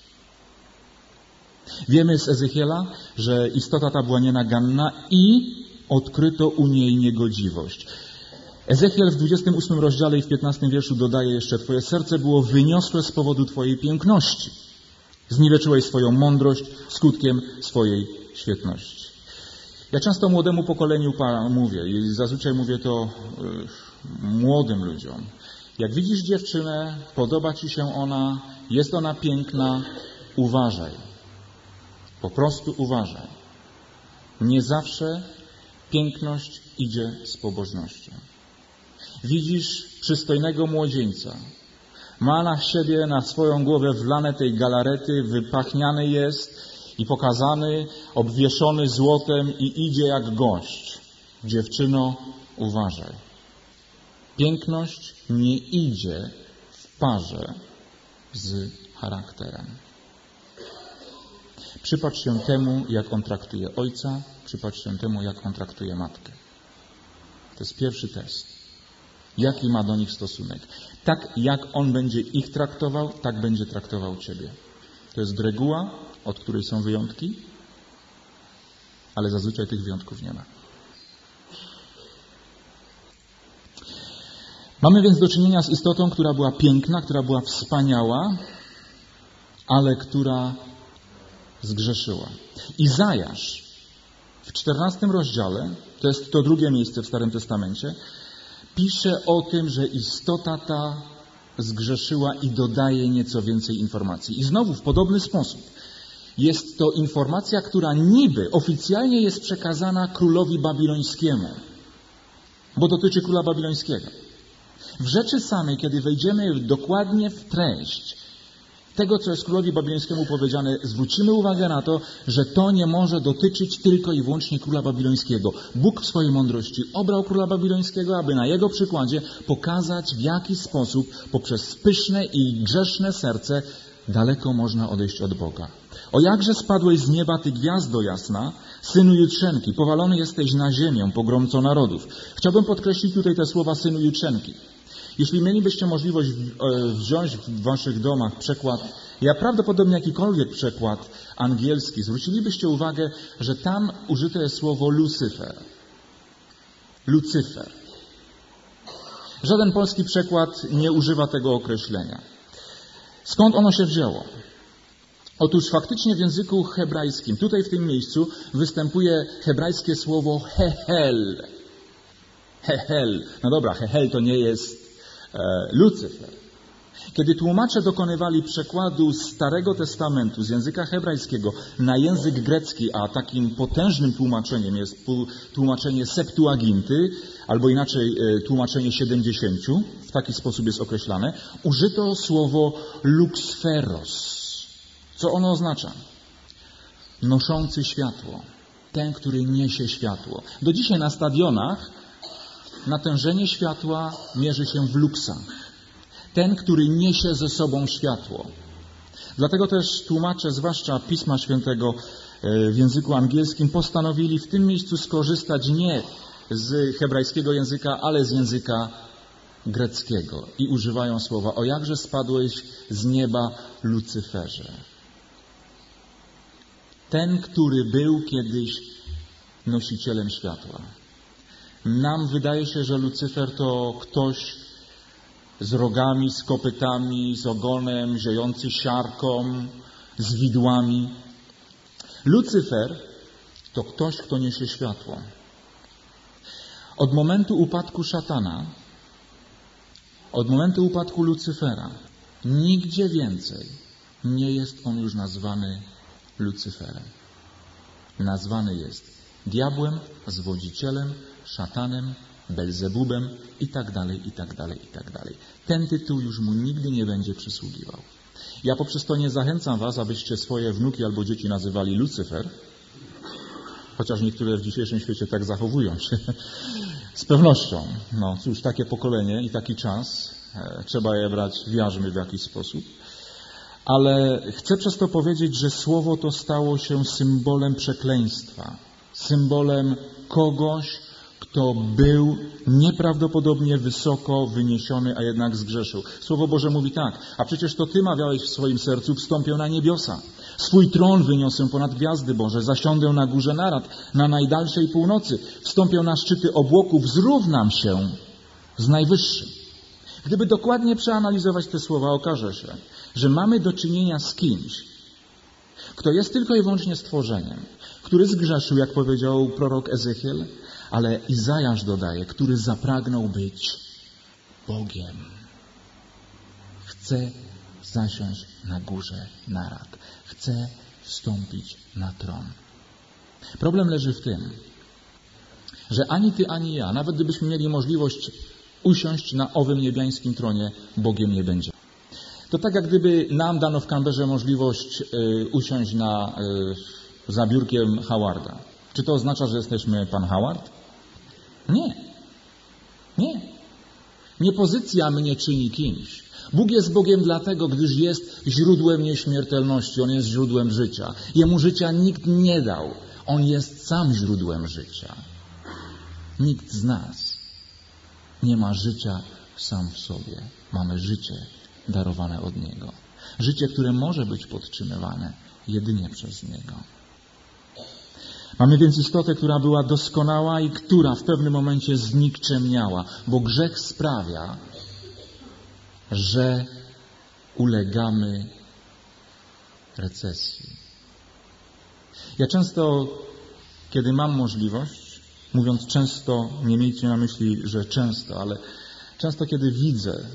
Wiemy z Ezechiela, że istota ta była nienaganna i odkryto u niej niegodziwość. Ezechiel w dwudziestym ósmym rozdziale i w piętnastym wierszu dodaje jeszcze: Twoje serce było wyniosłe z powodu Twojej piękności. Zniweczyłeś swoją mądrość skutkiem swojej świetności. Ja często młodemu pokoleniu mówię i zazwyczaj mówię to młodym ludziom. Jak widzisz dziewczynę, podoba Ci się ona, jest ona piękna, uważaj. Po prostu uważaj. Nie zawsze piękność idzie z pobożnością. Widzisz przystojnego młodzieńca. Ma na siebie, na swoją głowę wlane tej galarety, wypachniany jest i pokazany, obwieszony złotem i idzie jak gość. Dziewczyno, uważaj. Piękność nie idzie w parze z charakterem. Przypatrz się temu, jak on traktuje ojca, przypatrz się temu, jak on traktuje matkę. To jest pierwszy test. Jaki ma do nich stosunek? Tak jak on będzie ich traktował, tak będzie traktował ciebie. To jest reguła, od której są wyjątki, ale zazwyczaj tych wyjątków nie ma. Mamy więc do czynienia z istotą, która była piękna, która była wspaniała, ale która zgrzeszyła. Izajasz w czternastym rozdziale, to jest to drugie miejsce w Starym Testamencie, pisze o tym, że istota ta zgrzeszyła i dodaje nieco więcej informacji. I znowu w podobny sposób. Jest to informacja, która niby oficjalnie jest przekazana królowi babilońskiemu, bo dotyczy króla babilońskiego. W rzeczy samej, kiedy wejdziemy dokładnie w treść tego, co jest królowi babilońskiemu powiedziane, zwrócimy uwagę na to, że to nie może dotyczyć tylko i wyłącznie króla babilońskiego. Bóg w swojej mądrości obrał króla babilońskiego, aby na jego przykładzie pokazać, w jaki sposób poprzez pyszne i grzeszne serce daleko można odejść od Boga. O jakże spadłeś z nieba, ty gwiazdo jasna, synu jutrzenki, powalony jesteś na ziemię, pogromco narodów. Chciałbym podkreślić tutaj te słowa synu jutrzenki. Jeśli mielibyście możliwość wziąć w waszych domach przekład, ja prawdopodobnie jakikolwiek przekład angielski, zwrócilibyście uwagę, że tam użyte jest słowo Lucyfer. Lucyfer. Żaden polski przekład nie używa tego określenia. Skąd ono się wzięło? Otóż faktycznie w języku hebrajskim, tutaj w tym miejscu występuje hebrajskie słowo hehel. Hehel. No dobra, hehel to nie jest Lucyfer. Kiedy tłumacze dokonywali przekładu Starego Testamentu z języka hebrajskiego na język grecki, a takim potężnym tłumaczeniem jest tłumaczenie Septuaginty, albo inaczej tłumaczenie siedemdziesięciu, w taki sposób jest określane, użyto słowo luxferos. Co ono oznacza? Noszący światło. Ten, który niesie światło. Do dzisiaj na stadionach natężenie światła mierzy się w luksach. Ten, który niesie ze sobą światło. Dlatego też tłumacze, zwłaszcza Pisma Świętego w języku angielskim, postanowili w tym miejscu skorzystać nie z hebrajskiego języka, ale z języka greckiego. I używają słowa: o jakże spadłeś z nieba, Lucyferze. Ten, który był kiedyś nosicielem światła. Nam wydaje się, że Lucyfer to ktoś z rogami, z kopytami, z ogonem, ziejący siarką, z widłami. Lucyfer to ktoś, kto niesie światło. Od momentu upadku szatana, od momentu upadku Lucyfera, nigdzie więcej nie jest on już nazwany Lucyferem. Nazwany jest diabłem, zwodzicielem, szatanem, Belzebubem i tak dalej, i tak dalej, i tak dalej. Ten tytuł już mu nigdy nie będzie przysługiwał. Ja poprzez to nie zachęcam was, abyście swoje wnuki albo dzieci nazywali Lucyfer, chociaż niektóre w dzisiejszym świecie tak zachowują się. Z pewnością. No cóż, takie pokolenie i taki czas, e, trzeba je brać w jarzmy w jakiś sposób. Ale chcę przez to powiedzieć, że słowo to stało się symbolem przekleństwa. Symbolem kogoś, kto był nieprawdopodobnie wysoko wyniesiony, a jednak zgrzeszył. Słowo Boże mówi tak, a przecież to Ty mawiałeś w swoim sercu, wstąpię na niebiosa. Swój tron wyniosę ponad gwiazdy Boże, zasiądę na górze narad, na najdalszej północy. Wstąpię na szczyty obłoków, zrównam się z Najwyższym. Gdyby dokładnie przeanalizować te słowa, okaże się, że mamy do czynienia z kimś, kto jest tylko i wyłącznie stworzeniem, który zgrzeszył, jak powiedział prorok Ezechiel, ale Izajasz dodaje, który zapragnął być Bogiem. Chce zasiąść na górze narad. Chce wstąpić na tron. Problem leży w tym, że ani ty, ani ja, nawet gdybyśmy mieli możliwość usiąść na owym niebiańskim tronie, Bogiem nie będzie. To tak jak gdyby nam dano w Canberrze możliwość y, usiąść na, y, za biurkiem Howarda. Czy to oznacza, że jesteśmy pan Howard? Nie. Nie. Nie pozycja mnie czyni kimś. Bóg jest Bogiem dlatego, gdyż jest źródłem nieśmiertelności. On jest źródłem życia. Jemu życia nikt nie dał. On jest sam źródłem życia. Nikt z nas nie ma życia sam w sobie. Mamy życie darowane od Niego. Życie, które może być podtrzymywane jedynie przez Niego. Mamy więc istotę, która była doskonała i która w pewnym momencie znikczemniała, bo grzech sprawia, że ulegamy recesji. Ja często, kiedy mam możliwość, mówiąc często, nie miejcie na myśli, że często, ale często, kiedy widzę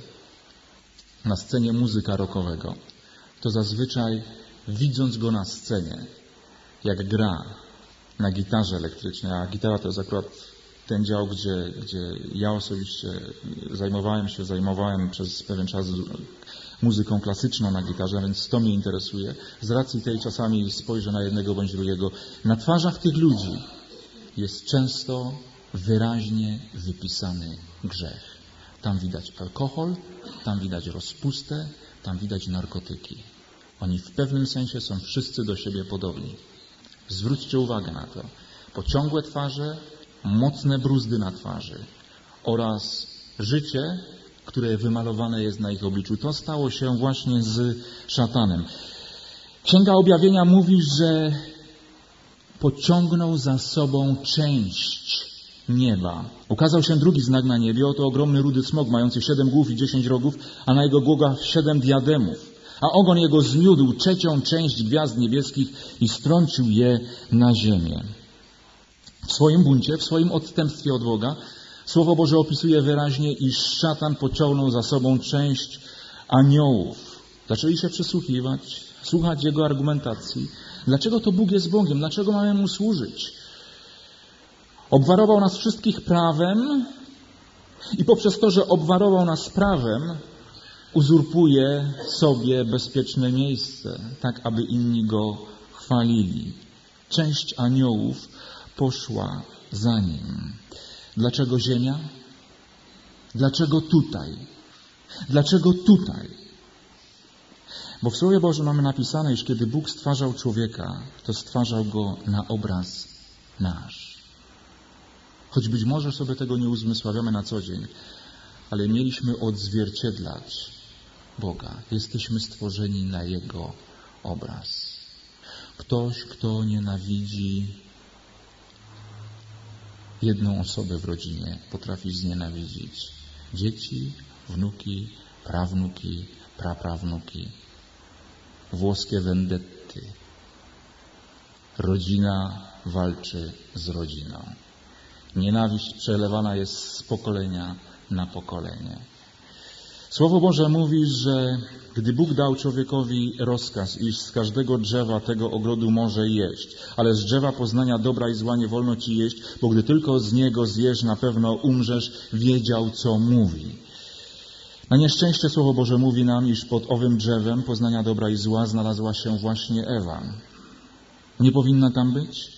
na scenie muzyka rockowego, to zazwyczaj widząc go na scenie, jak gra na gitarze elektrycznej, a gitara to jest akurat ten dział, gdzie, gdzie ja osobiście zajmowałem się, zajmowałem przez pewien czas muzyką klasyczną na gitarze, więc to mnie interesuje. Z racji tej czasami spojrzę na jednego bądź drugiego. Na twarzach tych ludzi jest często wyraźnie wypisany grzech. Tam widać alkohol, tam widać rozpustę, tam widać narkotyki. Oni w pewnym sensie są wszyscy do siebie podobni. Zwróćcie uwagę na to. Pociągłe twarze, mocne bruzdy na twarzy oraz życie, które wymalowane jest na ich obliczu. To stało się właśnie z szatanem. Księga Objawienia mówi, że pociągnął za sobą część nieba. Ukazał się drugi znak na niebie, oto ogromny rudy smok, mający siedem głów i dziesięć rogów, a na jego głowach siedem diademów. A ogon jego zmiódł trzecią część gwiazd niebieskich i strącił je na ziemię. W swoim buncie, w swoim odstępstwie od Boga, Słowo Boże opisuje wyraźnie, iż szatan pociągnął za sobą część aniołów. Zaczęli się przysłuchiwać, słuchać jego argumentacji. Dlaczego to Bóg jest Bogiem? Dlaczego mamy Mu służyć? Obwarował nas wszystkich prawem i poprzez to, że obwarował nas prawem, uzurpuje sobie bezpieczne miejsce, tak aby inni Go chwalili. Część aniołów poszła za Nim. Dlaczego ziemia? Dlaczego tutaj? Dlaczego tutaj? Bo w Słowie Bożym mamy napisane, iż kiedy Bóg stwarzał człowieka, to stwarzał go na obraz nasz. Choć być może sobie tego nie uzmysławiamy na co dzień, ale mieliśmy odzwierciedlać Boga. Jesteśmy stworzeni na Jego obraz. Ktoś, kto nienawidzi jedną osobę w rodzinie, potrafi znienawidzić dzieci, wnuki, prawnuki, praprawnuki. Włoskie vendetty. Rodzina walczy z rodziną. Nienawiść przelewana jest z pokolenia na pokolenie. Słowo Boże mówi, że gdy Bóg dał człowiekowi rozkaz, iż z każdego drzewa tego ogrodu może jeść, ale z drzewa poznania dobra i zła nie wolno ci jeść, bo gdy tylko z niego zjesz, na pewno umrzesz, wiedział, co mówi. Na nieszczęście Słowo Boże mówi nam, iż pod owym drzewem poznania dobra i zła znalazła się właśnie Ewa. Nie powinna tam być,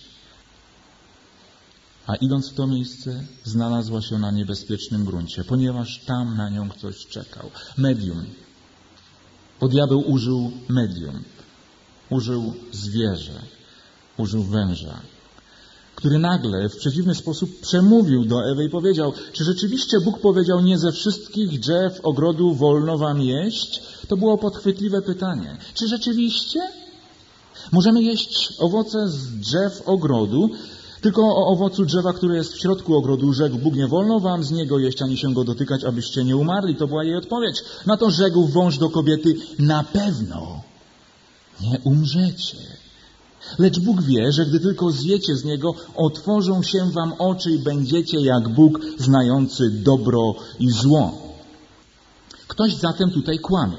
a idąc w to miejsce znalazła się na niebezpiecznym gruncie, ponieważ tam na nią ktoś czekał. Medium. Bo diabeł użył medium. Użył zwierzę. Użył węża, który nagle w przeciwny sposób przemówił do Ewy i powiedział, czy rzeczywiście Bóg powiedział, nie ze wszystkich drzew ogrodu wolno wam jeść? To było podchwytliwe pytanie. Czy rzeczywiście? Możemy jeść owoce z drzew ogrodu, tylko o owocu drzewa, które jest w środku ogrodu, rzekł Bóg, nie wolno wam z niego jeść, ani się go dotykać, abyście nie umarli. To była jej odpowiedź. Na to rzekł wąż do kobiety, na pewno nie umrzecie. Lecz Bóg wie, że gdy tylko zjecie z niego, otworzą się wam oczy i będziecie jak Bóg, znający dobro i zło. Ktoś zatem tutaj kłamie.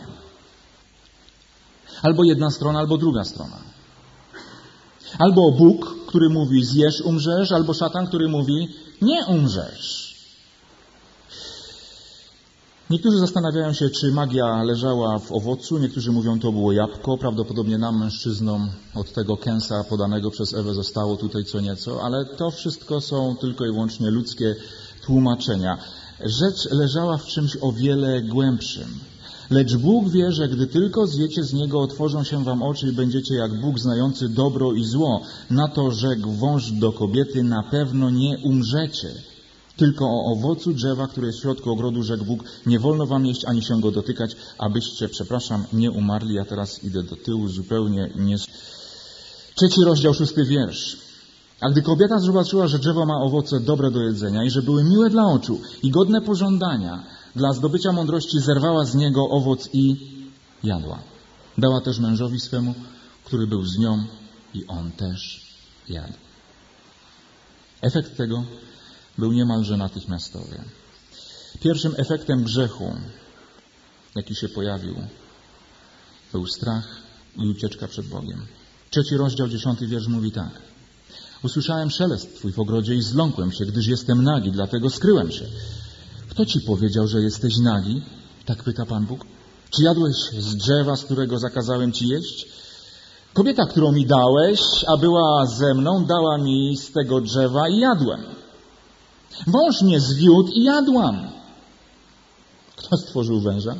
Albo jedna strona, albo druga strona. Albo Bóg, który mówi zjesz, umrzesz, albo szatan, który mówi nie umrzesz. Niektórzy zastanawiają się, czy magia leżała w owocu, niektórzy mówią, to było jabłko. Prawdopodobnie nam, mężczyznom, od tego kęsa podanego przez Ewę zostało tutaj co nieco, ale to wszystko są tylko i wyłącznie ludzkie tłumaczenia. Rzecz leżała w czymś o wiele głębszym. Lecz Bóg wie, że gdy tylko zjecie z niego, otworzą się wam oczy i będziecie jak Bóg, znający dobro i zło. Na to rzekł wąż do kobiety, na pewno nie umrzecie. Tylko o owocu drzewa, które jest w środku ogrodu, rzekł Bóg, nie wolno wam jeść, ani się go dotykać, abyście, przepraszam, nie umarli. Ja teraz idę do tyłu zupełnie nie... Trzeci rozdział, szósty wiersz. A gdy kobieta zobaczyła, że drzewo ma owoce dobre do jedzenia i że były miłe dla oczu i godne pożądania, dla zdobycia mądrości zerwała z niego owoc i jadła. Dała też mężowi swemu, który był z nią, i on też jadł. Efekt tego był niemalże natychmiastowy. Pierwszym efektem grzechu, jaki się pojawił, był strach i ucieczka przed Bogiem. Trzeci rozdział, dziesiąty wiersz mówi tak. Usłyszałem szelest Twój w ogrodzie i zląkłem się, gdyż jestem nagi, dlatego skryłem się. Kto Ci powiedział, że jesteś nagi? Tak pyta Pan Bóg. Czy jadłeś z drzewa, z którego zakazałem Ci jeść? Kobieta, którą mi dałeś, a była ze mną, dała mi z tego drzewa i jadłem. Wąż mnie zwiódł i jadłam. Kto stworzył węża?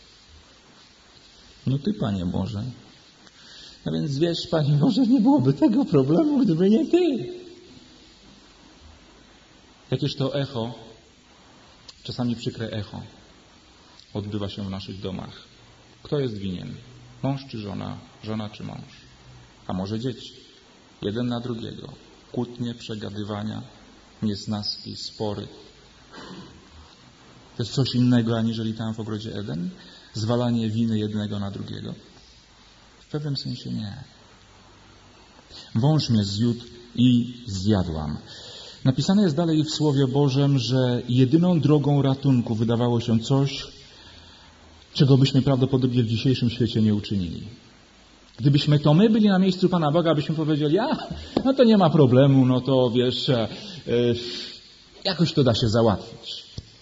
No Ty, Panie Boże. No więc wiesz, Panie Boże, nie byłoby tego problemu, gdyby nie Ty. Jakież to echo, czasami przykre echo, odbywa się w naszych domach. Kto jest winien? Mąż czy żona? Żona czy mąż? A może dzieci? Jeden na drugiego. Kłótnie, przegadywania, niesnaski, spory. To jest coś innego, aniżeli tam w ogrodzie Eden? Zwalanie winy jednego na drugiego? W pewnym sensie nie. Wąż mnie zjadł i zjadłam. Napisane jest dalej w Słowie Bożym, że jedyną drogą ratunku wydawało się coś, czego byśmy prawdopodobnie w dzisiejszym świecie nie uczynili. Gdybyśmy to my byli na miejscu Pana Boga, byśmy powiedzieli, a, no to nie ma problemu, no to wiesz, e, jakoś to da się załatwić.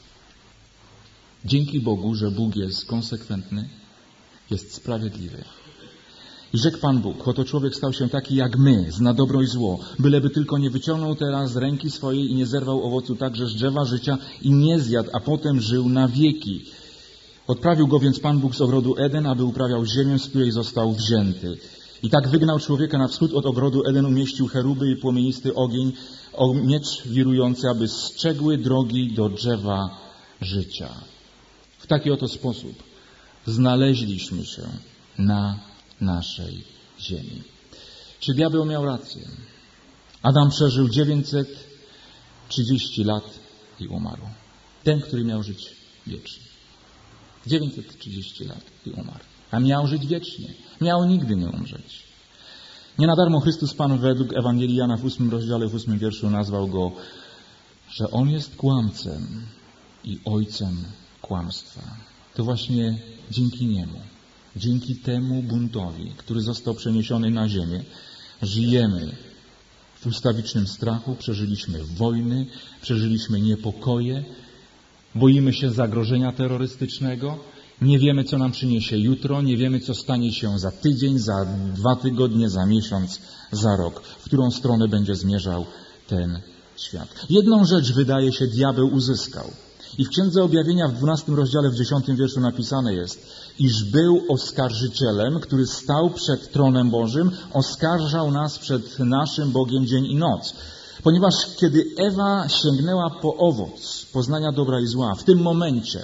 Dzięki Bogu, że Bóg jest konsekwentny, jest sprawiedliwy. I rzekł Pan Bóg, oto człowiek stał się taki jak my, zna dobro i zło, byleby tylko nie wyciągnął teraz z ręki swojej i nie zerwał owocu także z drzewa życia i nie zjadł, a potem żył na wieki. Odprawił go więc Pan Bóg z ogrodu Eden, aby uprawiał ziemię, z której został wzięty. I tak wygnał człowieka na wschód od ogrodu Eden, umieścił cheruby i płomienisty ogień, o miecz wirujący, aby strzegły drogi do drzewa życia. W taki oto sposób znaleźliśmy się na naszej ziemi. Czy diabeł miał rację? Adam przeżył dziewięćset trzydzieści lat i umarł. Ten, który miał żyć wiecznie. dziewięćset trzydzieści lat i umarł. A miał żyć wiecznie. Miał nigdy nie umrzeć. Nie na darmo Chrystus Pan według Ewangelii Jana w ósmym rozdziale, w ósmym wierszu nazwał go, że On jest kłamcem i ojcem kłamstwa. To właśnie dzięki Niemu, dzięki temu buntowi, który został przeniesiony na ziemię, żyjemy w ustawicznym strachu, przeżyliśmy wojny, przeżyliśmy niepokoje, Boimy się zagrożenia terrorystycznego. Nie wiemy, co nam przyniesie jutro. Nie wiemy, co stanie się za tydzień, za dwa tygodnie, za miesiąc, za rok. W którą stronę będzie zmierzał ten świat. Jedną rzecz, wydaje się, diabeł uzyskał. I w Księdze Objawienia w dwunastym rozdziale, w dziesiątym wierszu napisane jest, iż był oskarżycielem, który stał przed tronem Bożym, oskarżał nas przed naszym Bogiem dzień i noc. Ponieważ kiedy Ewa sięgnęła po owoc poznania dobra i zła, w tym momencie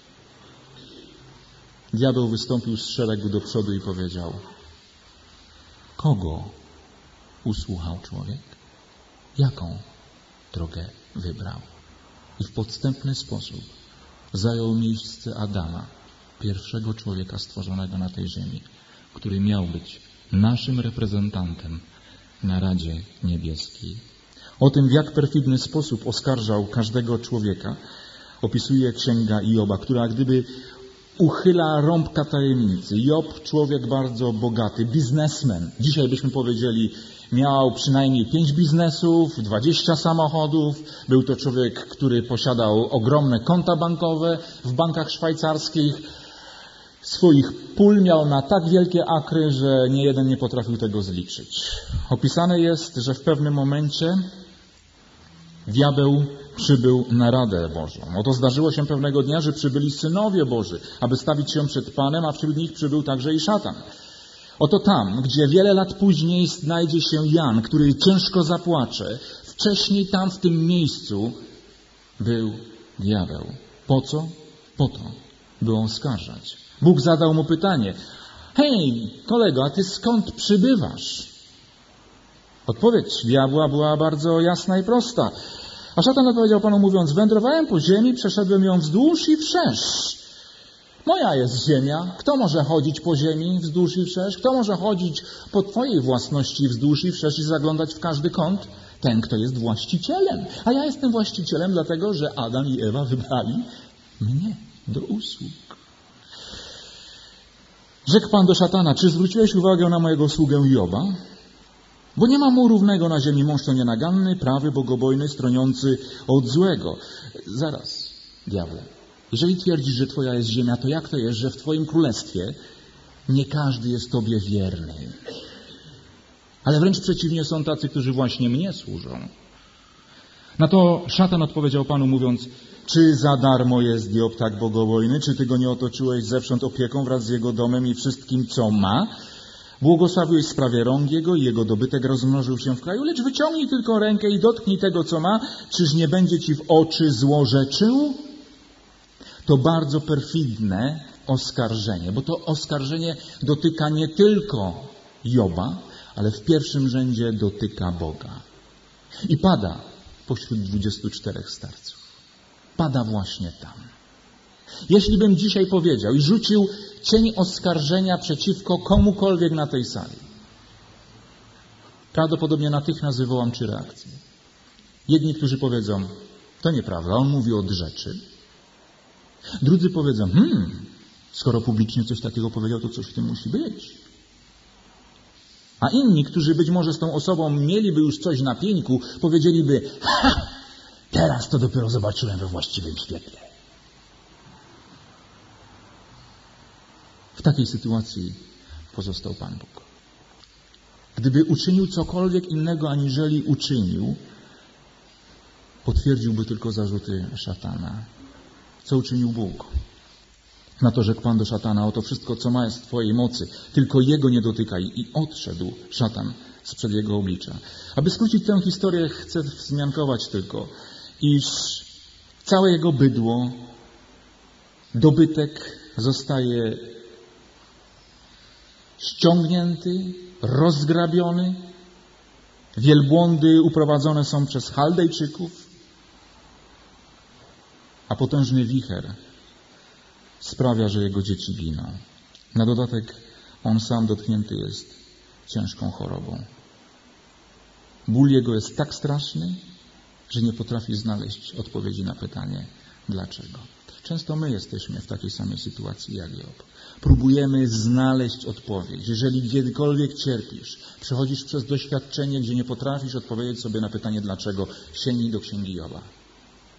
diabeł wystąpił z szeregu do przodu i powiedział, kogo usłuchał człowiek? Jaką drogę wybrał? I w podstępny sposób zajął miejsce Adama, pierwszego człowieka stworzonego na tej ziemi, który miał być naszym reprezentantem na Radzie Niebieskiej. O tym, w jak perfidny sposób oskarżał każdego człowieka, opisuje Księga Joba, która gdyby uchyla rąbka tajemnicy. Job, człowiek bardzo bogaty, biznesmen. Dzisiaj byśmy powiedzieli, miał przynajmniej pięć biznesów, dwadzieścia samochodów. Był to człowiek, który posiadał ogromne konta bankowe w bankach szwajcarskich. Swoich pól miał na tak wielkie akry, że nie jeden nie potrafił tego zliczyć. Opisane jest, że w pewnym momencie diabeł przybył na Radę Bożą. Oto zdarzyło się pewnego dnia, że przybyli synowie Boży, aby stawić się przed Panem, a wśród nich przybył także i szatan. Oto tam, gdzie wiele lat później znajdzie się Jan, który ciężko zapłacze, wcześniej tam, w tym miejscu był diabeł. Po co? Po to, by oskarżać. Bóg zadał mu pytanie, hej, kolego, a ty skąd przybywasz? Odpowiedź diabła była bardzo jasna i prosta. A szatan odpowiedział Panu mówiąc, wędrowałem po ziemi, przeszedłem ją wzdłuż i wszerz. Moja jest ziemia. Kto może chodzić po ziemi wzdłuż i wszerz? Kto może chodzić po Twojej własności wzdłuż i wszerz i zaglądać w każdy kąt? Ten, kto jest właścicielem. A ja jestem właścicielem, dlatego że Adam i Ewa wybrali mnie do usług. Rzekł Pan do szatana, czy zwróciłeś uwagę na mojego sługę Joba? Bo nie ma mu równego na ziemi, mąż to nienaganny, prawy, bogobojny, stroniący od złego. Zaraz, diable, jeżeli twierdzisz, że Twoja jest ziemia, to jak to jest, że w Twoim królestwie nie każdy jest Tobie wierny? Ale wręcz przeciwnie, są tacy, którzy właśnie mnie służą. Na to szatan odpowiedział Panu mówiąc, czy za darmo jest Job tak bogobojny? Czy Ty go nie otoczyłeś zewsząd opieką wraz z jego domem i wszystkim, co ma? Błogosławiłeś w sprawie rąk jego i jego dobytek rozmnożył się w kraju, lecz wyciągnij tylko rękę i dotknij tego, co ma. Czyż nie będzie Ci w oczy złorzeczył? To bardzo perfidne oskarżenie, bo to oskarżenie dotyka nie tylko Joba, ale w pierwszym rzędzie dotyka Boga. I pada pośród dwudziestu czterech starców. Pada właśnie tam. Jeśli bym dzisiaj powiedział i rzucił cień oskarżenia przeciwko komukolwiek na tej sali, prawdopodobnie natychmiast wywołam trzy reakcje. Jedni, którzy powiedzą, to nieprawda, on mówi od rzeczy. Drudzy powiedzą, hmm, skoro publicznie coś takiego powiedział, to coś w tym musi być. A inni, którzy być może z tą osobą mieliby już coś na pieńku, powiedzieliby, ha, teraz to dopiero zobaczyłem we właściwym świetle. W takiej sytuacji pozostał Pan Bóg. Gdyby uczynił cokolwiek innego, aniżeli uczynił, potwierdziłby tylko zarzuty szatana. Co uczynił Bóg? Na to rzekł Pan do szatana, oto wszystko, co ma jest w Twojej mocy, tylko jego nie dotykaj. I odszedł szatan sprzed jego oblicza. Aby skrócić tę historię, chcę wzmiankować tylko, iż całe jego bydło, dobytek zostaje ściągnięty, rozgrabiony. Wielbłądy uprowadzone są przez Chaldejczyków, a potężny wicher sprawia, że jego dzieci giną. Na dodatek on sam dotknięty jest ciężką chorobą. Ból jego jest tak straszny, że nie potrafi znaleźć odpowiedzi na pytanie dlaczego. Często my jesteśmy w takiej samej sytuacji jak Job. Próbujemy znaleźć odpowiedź. Jeżeli kiedykolwiek cierpisz, przechodzisz przez doświadczenie, gdzie nie potrafisz odpowiedzieć sobie na pytanie dlaczego, sięgnij do Księgi Joba.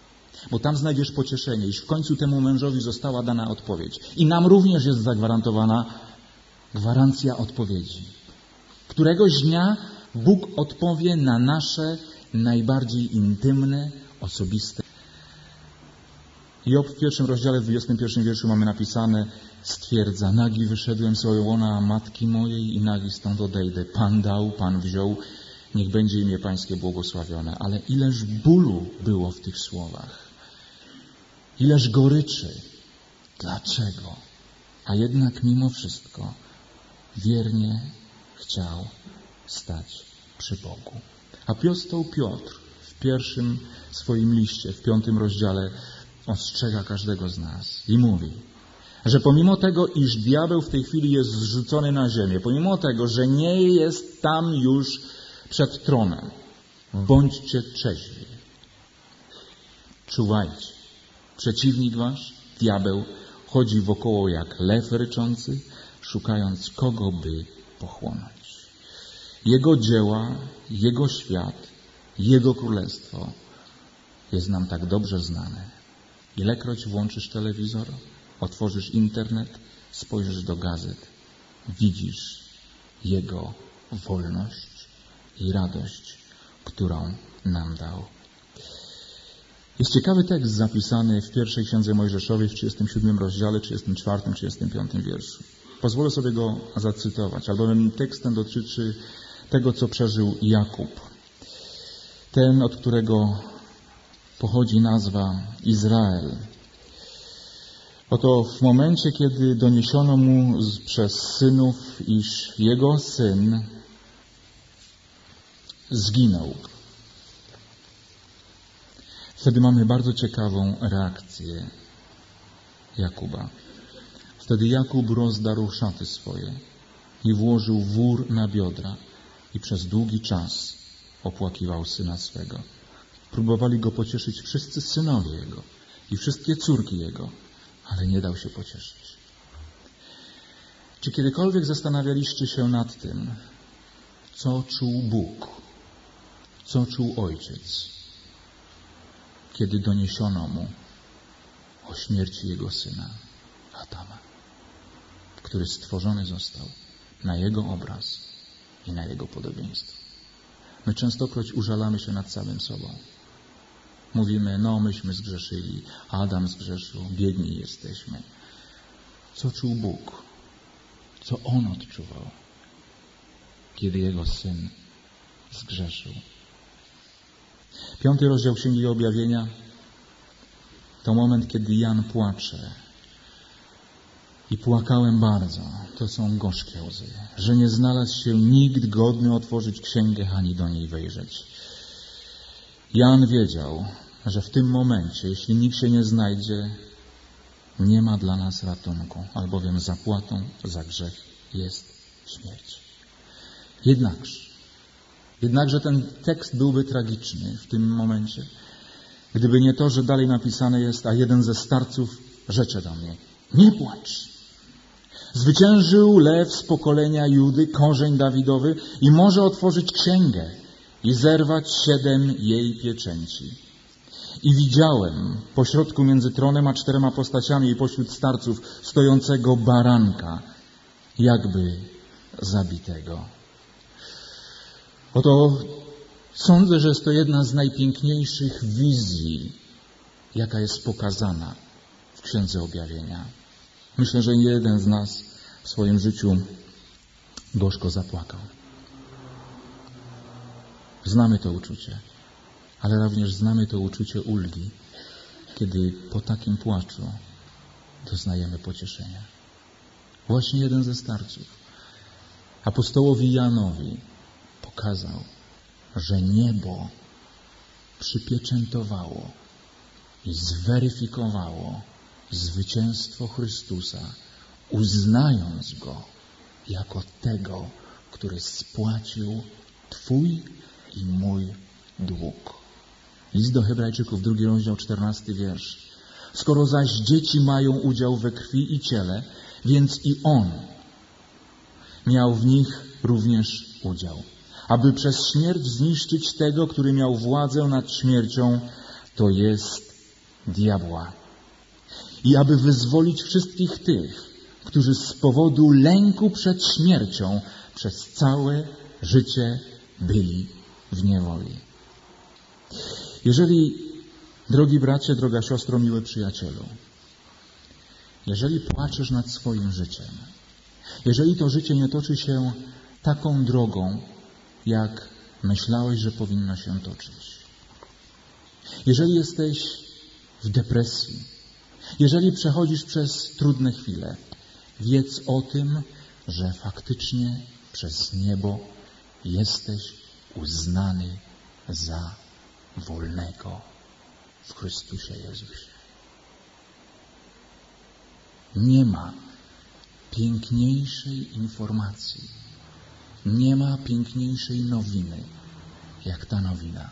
bo tam znajdziesz pocieszenie. Iż w końcu temu mężowi została dana odpowiedź. I nam również jest zagwarantowana gwarancja odpowiedzi. Któregoś dnia Bóg odpowie na nasze najbardziej intymne, osobiste. Job w pierwszym rozdziale, w dwudziestym pierwszym wierszu mamy napisane, stwierdza, nagi wyszedłem z łona matki mojej i nagi stąd odejdę. Pan dał, Pan wziął, niech będzie imię Pańskie błogosławione. Ale ileż bólu było w tych słowach. Ileż goryczy. Dlaczego? A jednak mimo wszystko wiernie chciał stać przy Bogu. Apostoł Piotr w pierwszym swoim liście, w piątym rozdziale ostrzega każdego z nas i mówi, że pomimo tego, iż diabeł w tej chwili jest zrzucony na ziemię, pomimo tego, że nie jest tam już przed tronem, bądźcie trzeźwi. Czuwajcie. Przeciwnik wasz, diabeł, chodzi wokoło jak lew ryczący, szukając kogo by pochłonąć. Jego dzieła, Jego świat, Jego królestwo jest nam tak dobrze znane. Ilekroć włączysz telewizor, otworzysz internet, spojrzysz do gazet, widzisz Jego wolność i radość, którą nam dał. Jest ciekawy tekst zapisany w pierwszej księdze Mojżeszowej w trzydziestym siódmym rozdziale, trzydziestym czwartym, trzydziestym piątym wierszu. Pozwolę sobie go zacytować, albowiem tekst ten dotyczy tego, co przeżył Jakub. Ten, od którego pochodzi nazwa Izrael. Oto w momencie, kiedy doniesiono mu przez synów, iż jego syn zginął. Wtedy mamy bardzo ciekawą reakcję Jakuba. Wtedy Jakub rozdarł szaty swoje i włożył wór na biodra i przez długi czas opłakiwał syna swego. Próbowali go pocieszyć wszyscy synowie jego i wszystkie córki jego, ale nie dał się pocieszyć. Czy kiedykolwiek zastanawialiście się nad tym, co czuł Bóg, co czuł Ojciec, kiedy doniesiono mu o śmierci jego syna Adama, który stworzony został na jego obraz i na jego podobieństwo? My częstokroć użalamy się nad samym sobą. Mówimy, no myśmy zgrzeszyli, Adam zgrzeszył, biedni jesteśmy. Co czuł Bóg? Co On odczuwał, kiedy Jego Syn zgrzeszył? Piąty rozdział Księgi Objawienia to moment, kiedy Jan płacze. I płakałem bardzo, to są gorzkie łzy, że nie znalazł się nikt godny otworzyć księgę, ani do niej wejrzeć. Jan wiedział, że w tym momencie, jeśli nikt się nie znajdzie, nie ma dla nas ratunku, albowiem zapłatą za grzech jest śmierć. Jednakże, jednakże ten tekst byłby tragiczny w tym momencie, gdyby nie to, że dalej napisane jest, a jeden ze starców rzecze do mnie, nie płacz. Zwyciężył lew z pokolenia Judy, korzeń Dawidowy i może otworzyć księgę i zerwać siedem jej pieczęci. I widziałem pośrodku między tronem a czterema postaciami i pośród starców stojącego baranka, jakby zabitego. Oto sądzę, że jest to jedna z najpiękniejszych wizji, jaka jest pokazana w Księdze Objawienia. Myślę, że jeden z nas w swoim życiu gorzko zapłakał. Znamy to uczucie, ale również znamy to uczucie ulgi, kiedy po takim płaczu doznajemy pocieszenia. Właśnie jeden ze starców, apostołowi Janowi, pokazał, że niebo przypieczętowało i zweryfikowało zwycięstwo Chrystusa, uznając Go jako tego, który spłacił Twój i mój dług. List do Hebrajczyków, drugi rozdział, czternasty wiersz. Skoro zaś dzieci mają udział we krwi i ciele, więc i On miał w nich również udział, aby przez śmierć zniszczyć tego, który miał władzę nad śmiercią, to jest diabła i aby wyzwolić wszystkich tych, którzy z powodu lęku przed śmiercią przez całe życie byli w niewoli. Jeżeli, drogi bracie, droga siostro, miły przyjacielu, jeżeli płaczesz nad swoim życiem, jeżeli to życie nie toczy się taką drogą, jak myślałeś, że powinno się toczyć, jeżeli jesteś w depresji, jeżeli przechodzisz przez trudne chwile, wiedz o tym, że faktycznie przez niebo jesteś uznany za wolnego w Chrystusie Jezusie. Nie ma piękniejszej informacji, nie ma piękniejszej nowiny, jak ta nowina.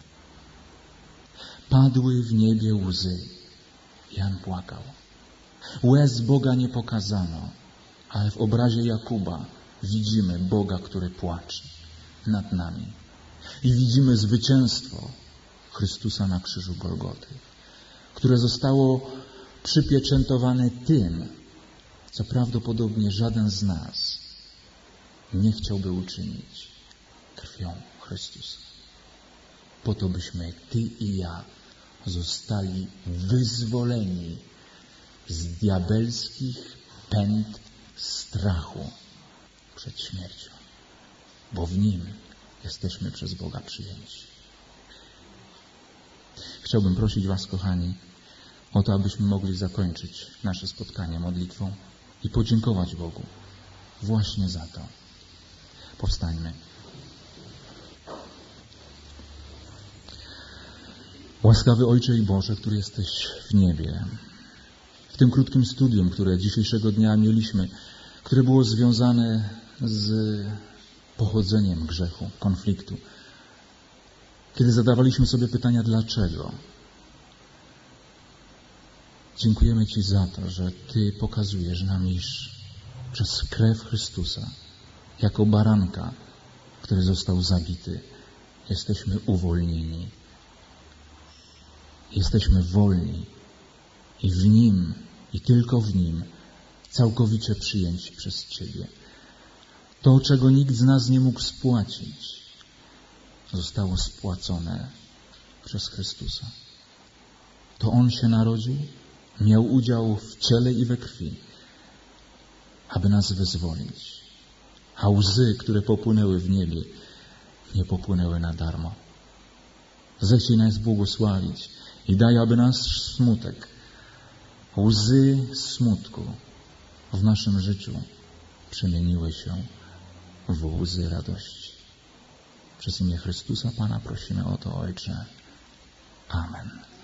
Padły w niebie łzy. Jan płakał. Łez Boga nie pokazano, ale w obrazie Jakuba widzimy Boga, który płacze nad nami. I widzimy zwycięstwo Chrystusa na krzyżu Golgoty, które zostało przypieczętowane tym, co prawdopodobnie żaden z nas nie chciałby uczynić, krwią Chrystusa. Po to byśmy ty i ja zostali wyzwoleni z diabelskich pęd strachu przed śmiercią, bo w Nim jesteśmy przez Boga przyjęci. Chciałbym prosić Was, kochani, o to, abyśmy mogli zakończyć nasze spotkanie modlitwą i podziękować Bogu właśnie za to. Powstańmy. Łaskawy Ojcze i Boże, który jesteś w niebie, w tym krótkim studium, które dzisiejszego dnia mieliśmy, które było związane z pochodzeniem grzechu, konfliktu, kiedy zadawaliśmy sobie pytania dlaczego, dziękujemy Ci za to, że Ty pokazujesz nam, iż przez krew Chrystusa, jako baranka, który został zabity, jesteśmy uwolnieni. Jesteśmy wolni i w Nim, i tylko w Nim, całkowicie przyjęci przez Ciebie. To, czego nikt z nas nie mógł spłacić, zostało spłacone przez Chrystusa. To On się narodził, miał udział w ciele i we krwi, aby nas wyzwolić. A łzy, które popłynęły w niebie, nie popłynęły na darmo. Zechciej nas błogosławić i daj, aby nasz smutek, łzy smutku w naszym życiu przemieniły się w łzy radości. Przez imię Chrystusa Pana prosimy o to, Ojcze. Amen.